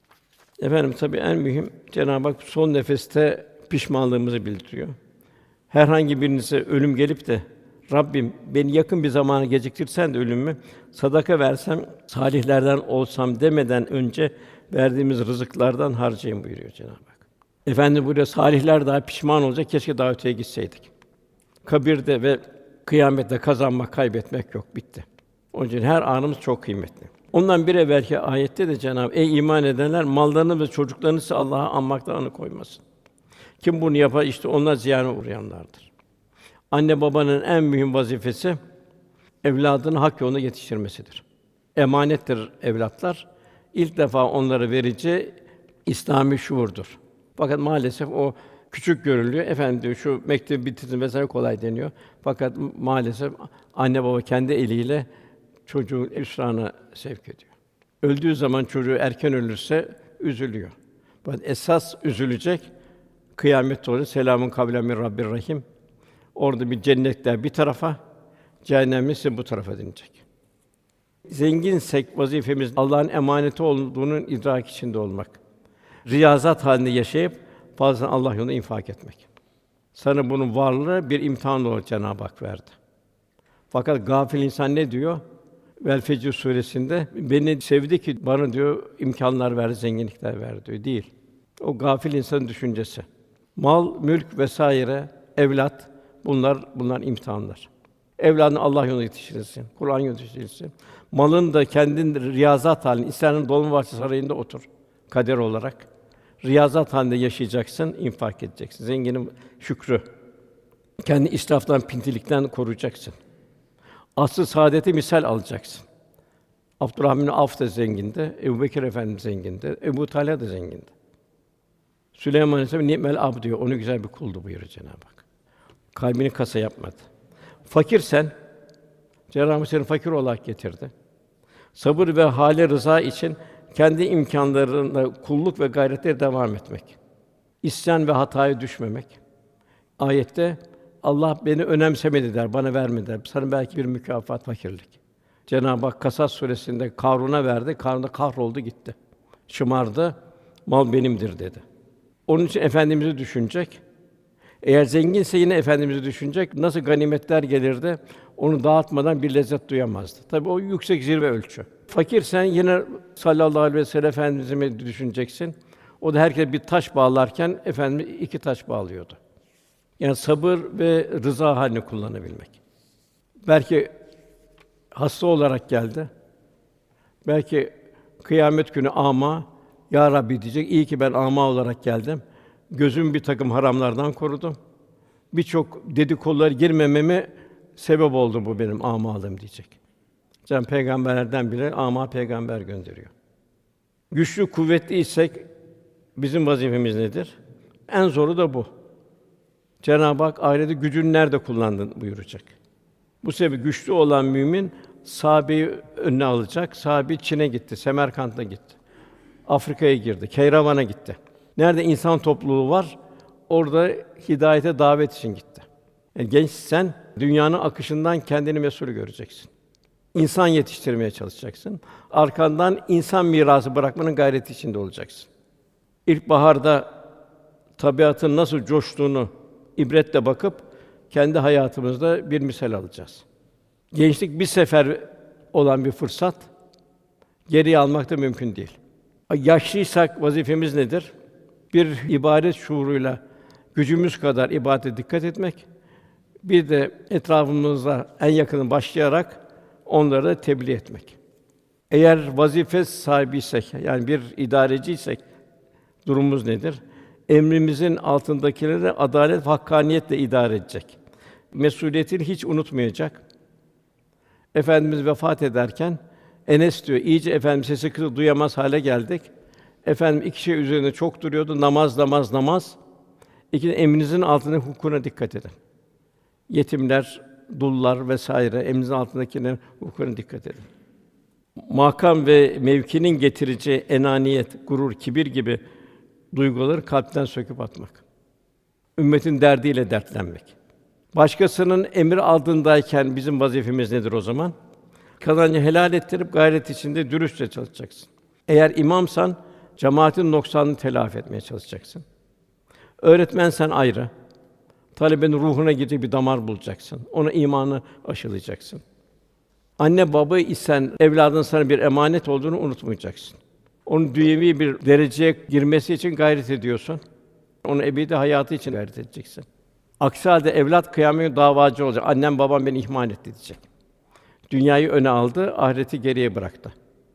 Efendim tabii en mühim Cenab-ı Hak son nefeste pişmanlığımızı bildiriyor. Herhangi birinize ölüm gelip de Rabbim beni yakın bir zamana geciktirsen de ölümümü sadaka versem, salihlerden olsam demeden önce verdiğimiz rızıklardan harcayın buyuruyor Cenab-ı Hak. Efendim buyuruyor salihler daha pişman olacak keşke daha öteye gitseydik. Kabirde ve kıyamette kazanmak, kaybetmek yok, bitti. Onun için her anımız çok kıymetli. Ondan bir evvelki ayette de Cenab-ı Ey iman edenler mallarını ve çocuklarını size Allah'a anmaktan alıkoymasın. Kim bunu yapar işte onlar ziyana uğrayanlardır. Anne babanın en mühim vazifesi evladını hak yoluna yetiştirmesidir. Emanettir evlatlar. İlk defa onlara verici İslami şuurdur. Fakat maalesef o küçük görülüyor. Efendim diyor şu mektebi bitirdim vesaire kolay deniyor. Fakat maalesef anne baba kendi eliyle çocuğu hüsrana sevk ediyor. Öldüğü zaman çocuğu erken ölürse üzülüyor. Fakat esas üzülecek kıyamet olacak. Selamun kavlen min Rabbir Rahim. Orada bir cennetler bir tarafa, cehennem ise bu tarafa denilecek. Zenginsek vazifemiz Allah'ın emaneti olduğunun idrak içinde olmak. Riyazat halinde yaşayıp fazla Allah yolunda infak etmek. Sana bunun varlığı bir imtihan olarak Cenab-ı Hak verdi. Fakat gafil insan ne diyor? Vel Fecr suresinde beni sevdi ki bana diyor imkânlar verdi, zenginlikler verdi diyor. Değil. O gafil insanın düşüncesi. Mal, mülk vesaire, evlat bunlar imtihanlar. Evladını Allah yolunda yetiştirirsin, Kur'an yolunda yetiştirirsin. Malın da kendin riyazat halinde, İslam'ın Dolmabahçe Sarayı'nda otur kader olarak. Riyazat halinde yaşayacaksın, infak edeceksin. Zenginin şükrü. Kendi israftan, pintilikten koruyacaksın. Asr-ı saadeti misal alacaksın. Abdurrahman bin Avf da zengindi, Ebubekir Efendimiz zengindi, Ebu Talha da zengindi. Süleyman Aleyhisselam ni'mel abd diyor, onu güzel bir kuldu buyuruyor Cenab-ı Hak. Kalbini kasa yapmadı. Fakirsen, Cenab-ı Hak seni fakir olarak getirdi. Sabır ve hâle rıza için kendi imkânlarında kulluk ve gayretlere devam etmek. İsyan ve hataya düşmemek. Ayette Allah beni önemsemedi der, bana vermedi der. Sana belki bir mükafat fakirlik. Cenab-ı Hak Kasas suresinde Karun'a verdi. Karun da kahroldu gitti. Şımardı. mal benimdir dedi. Onun için Efendimiz'i düşünecek. Eğer zenginse yine Efendimiz'i düşünecek. Nasıl ganimetler gelirdi, onu dağıtmadan bir lezzet duyamazdı. Tabii o yüksek zirve ölçü. Fakirsen yine sallallahu aleyhi ve sellem Efendimiz'i düşüneceksin. O da herkes bir taş bağlarken Efendimiz 2 taş bağlıyordu. Yani sabır ve rıza halini kullanabilmek. Belki hasta olarak geldi. Belki kıyamet günü ama, ya Rabbi diyecek, iyi ki ben ama olarak geldim. Gözüm bir takım haramlardan korudu. Birçok dedikodulara girmememe sebep oldu bu benim amalığım diyecek. Cenab-ı Peygamberlerden bile ama peygamber gönderiyor. Güçlü, kuvvetliysek bizim vazifemiz nedir? En zoru da bu. Cenab-ı Hak ahirette gücünü nerede kullandın buyuracak. Bu sebeple güçlü olan mümin sahabeyi önüne alacak. Sahabe Çin'e gitti, Semerkant'a gitti. Afrika'ya girdi, Keyravan'a gitti. Nerede insan topluluğu var, orada hidayete davet için gitti. Yani gençsen dünyanın akışından kendini mesul göreceksin. İnsan yetiştirmeye çalışacaksın. Arkandan insan mirası bırakmanın gayreti içinde olacaksın. İlkbaharda tabiatın nasıl coştuğunu ibretle bakıp kendi hayatımızda bir misal alacağız. Gençlik bir sefer olan bir fırsat, geriye almak da mümkün değil. Yaşlıysak vazifemiz nedir? Bir ibadet şuuruyla gücümüz kadar ibadete dikkat etmek, bir de etrafımızda en yakını başlayarak onları da tebliğ etmek. Eğer vazife sahibiysek, yani bir idareciysek durumumuz nedir? Emrimizin altındakileri adalet ve hakkaniyetle idare edecek. Mesuliyetini hiç unutmayacak. Efendimiz vefat ederken Enes diyor, iyice Efendimiz sesi kısık duyamaz hale geldik. Efendim 2 şey üzerinde çok duruyordu. Namaz. 2 emrinizin altındaki hukukuna dikkat edin. Yetimler, dullar vesaire emrinizin altındakilerin hukukuna dikkat edin. Makam ve mevkinin getireceği enaniyet, gurur, kibir gibi duyguları kalpten söküp atmak. Ümmetin derdiyle dertlenmek. Başkasının emri altındayken bizim vazifemiz nedir o zaman? Kazancı helal ettirip gayret içinde dürüstçe çalışacaksın. Eğer imamsan cemaatin noksanını telafi etmeye çalışacaksın. Öğretmensen ayrı. Talebenin ruhuna girecek bir damar bulacaksın. Ona imanı aşılayacaksın. Anne baba isen evladın sana bir emanet olduğunu unutmayacaksın. Onun dünyevi bir dereceye girmesi için gayret ediyorsun. Onun ebedi hayatı için gayret edeceksin. Aksi halde evlat kıyamet günü davacı olacak. Annem babam beni ihmal etti diyecek. Dünyayı öne aldı, ahireti geriye bıraktı.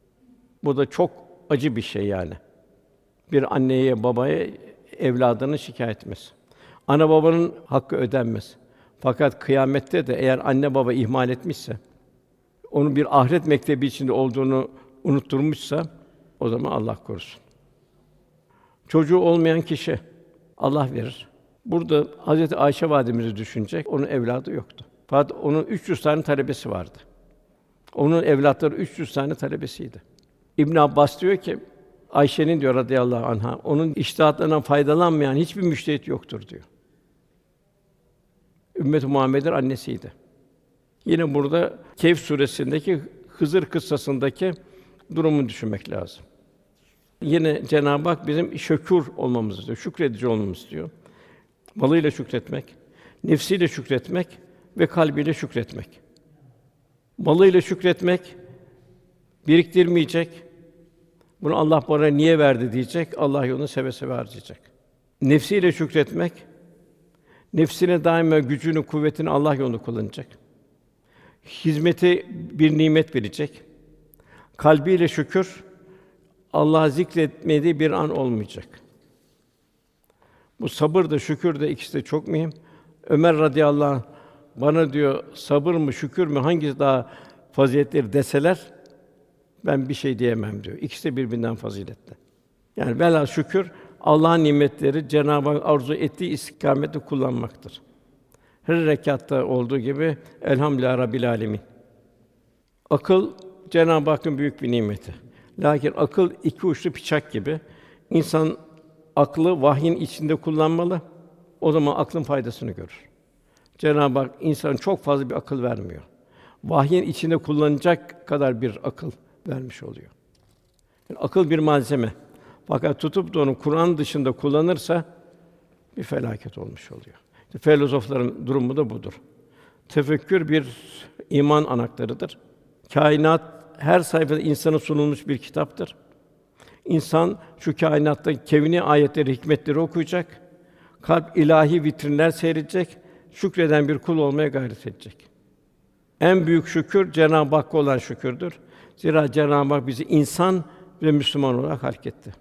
Bu da çok acı bir şey yani. Bir anneye, babaya evladının şikâyet etmesi. Ana babanın hakkı ödenmez. Fakat kıyamette de eğer anne baba ihmal etmişse, onun bir ahiret mektebi içinde olduğunu unutturmuşsa, o zaman Allah korusun. Çocuğu olmayan kişi Allah verir. Burada Hazreti Ayşe validemizi düşünecek. Onun evladı yoktu. Fakat onun 300 tane talebesi vardı. Onun evlatları 300 tane talebesiydi. İbn Abbas diyor ki Ayşe'nin diyor radıyallahu anha onun içtihatlarından faydalanmayan hiçbir müştehit yoktur diyor. Ümmet-i Muhammed'in annesiydi. Yine burada Kehf suresindeki Hızır kıssasındaki durumu düşünmek lazım. Yine Cenab-ı Hak bizim şükür olmamızı istiyor, şükredici olmamızı istiyor. Malıyla şükretmek, nefsiyle şükretmek ve kalbiyle şükretmek. Malıyla şükretmek, biriktirmeyecek. Bunu Allah bana niye verdi diyecek. Allah yolunda seve seve harcayacak. Nefsiyle şükretmek, nefsine daima gücünü, kuvvetini Allah yolunda kullanacak. Hizmete bir nimet verecek. Kalbiyle şükür, Allah'ı zikretmediği bir an olmayacak. Bu sabır da şükür de ikisi de çok mühim. Ömer radıyallahu anh bana diyor sabır mı şükür mü hangisi daha faziletli deseler ben bir şey diyemem diyor. İkisi de birbirinden faziletli. Yani velhâsıl şükür Allah'ın nimetleri Cenab-ı Hak arzu ettiği istikamette kullanmaktır. Her rekatta olduğu gibi Elhamdülillahi Rabbil âlemin. Akıl Cenab-ı Hakk'ın büyük bir nimeti. Lakin akıl iki uçlu bıçak gibi. İnsan aklı vahyin içinde kullanmalı. O zaman aklın faydasını görür. Cenab-ı Hak insana çok fazla bir akıl vermiyor. Vahyin içinde kullanacak kadar bir akıl vermiş oluyor. Yani akıl bir malzeme. Fakat tutup da onu Kur'an dışında kullanırsa bir felaket olmuş oluyor. İşte filozofların durumu da budur. Tefekkür bir iman anahtarıdır. Kainat her sayfada insana sunulmuş bir kitaptır. İnsan şu kainatta kevni ayetleri, hikmetleri okuyacak. Kalp ilahi vitrinler seyredecek. Şükreden bir kul olmaya gayret edecek. En büyük şükür Cenab-ı Hakk'a olan şükürdür. Zira Cenab-ı Hak bizi insan ve Müslüman olarak halk etti.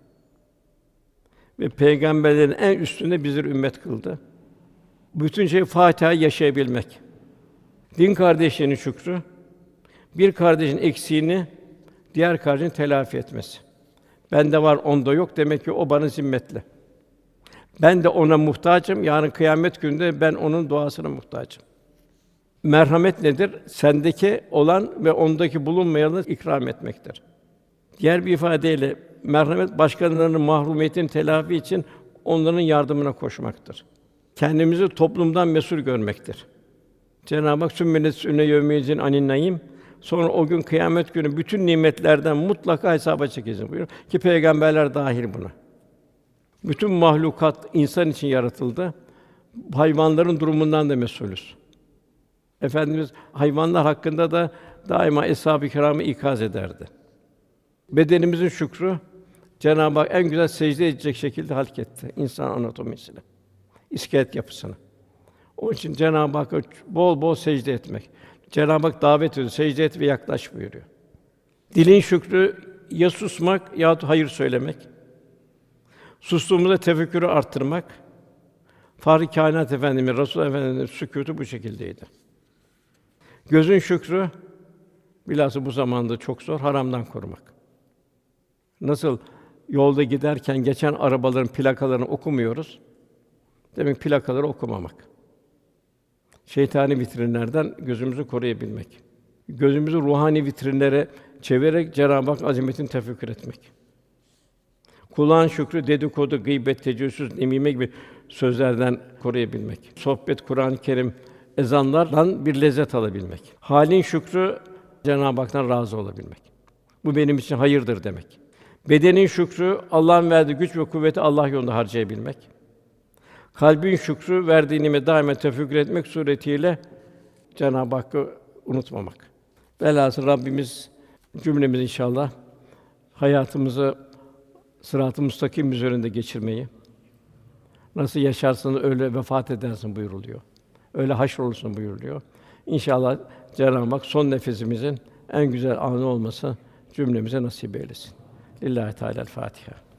Ve peygamberlerin en üstünde bizleri ümmet kıldı. Bütün şey Fatiha'yı yaşayabilmek. Din kardeşliğinin şükrü, bir kardeşin eksiğini diğer kardeşin telafi etmesi. Bende var, onda yok. Demek ki o bana zimmetli. Ben de ona muhtacım. Yarın kıyamet gününde ben onun duasına muhtacım. Merhamet nedir? Sendeki olan ve ondaki bulunmayanı ikram etmektir. Diğer bir ifadeyle merhamet başkalarının mahrumiyetini telafi için onların yardımına koşmaktır. Kendimizi toplumdan mesul görmektir. Cenab-ı Hak sümmenet üne yevmeyizin anin naim. Sonra o gün kıyamet günü bütün nimetlerden mutlaka hesaba çekeceğiz buyuruyor ki peygamberler dâhil buna. Bütün mahlukat insan için yaratıldı. Hayvanların durumundan da mesulüz. Efendimiz hayvanlar hakkında da daima eshab-ı kirâmı ikaz ederdi. Bedenimizin şükrü Cenab-ı Hak en güzel secde edecek şekilde halk etti insan anatomisini, iskelet yapısını. Onun için Cenab-ı Hakk'a bol bol secde etmek. Cenab-ı Hak davet ediyor, secde et ve yaklaş buyuruyor. Dilin şükrü ya susmak yahut hayır söylemek. Sustuğumuzda tefekkürü arttırmak. Fâhr-ı Kâinat Efendimiz, Resul Efendimiz sükûtu bu şekildeydi. Gözün şükrü bilhassa bu zamanda çok zor haramdan korumak. Nasıl yolda giderken geçen arabaların plakalarını okumuyoruz? Demek plakaları okumamak. Şeytani vitrinlerden gözümüzü koruyabilmek. Gözümüzü ruhani vitrinlere çevirerek Cenab-ı Hak azametini tefekkür etmek. Kulağın şükrü dedikodu, gıybet, tecessüs, nemime gibi sözlerden koruyabilmek. Sohbet, Kur'an-ı Kerim, ezanlardan bir lezzet alabilmek. Halin şükrü Cenab-ı Hak'tan razı olabilmek. Bu benim için hayırdır demek. Bedenin şükrü Allah'ın verdiği güç ve kuvveti Allah yolunda harcayabilmek. Kalbin şükrü verdiği nimete daima tefekkür etmek suretiyle Cenab-ı Hakk'ı unutmamak. Velhâsıl Rabbimiz cümlemiz inşallah hayatımızı sırat-ı müstakim üzerinde geçirmeyi, nasıl yaşarsın öyle vefat edersin buyuruluyor. Öyle haşrolursun buyuruluyor. İnşallah Cenab-ı Hak son nefesimizin en güzel anı olması cümlemize nasip eylesin. Lillahi Teâlâ Fâtiha.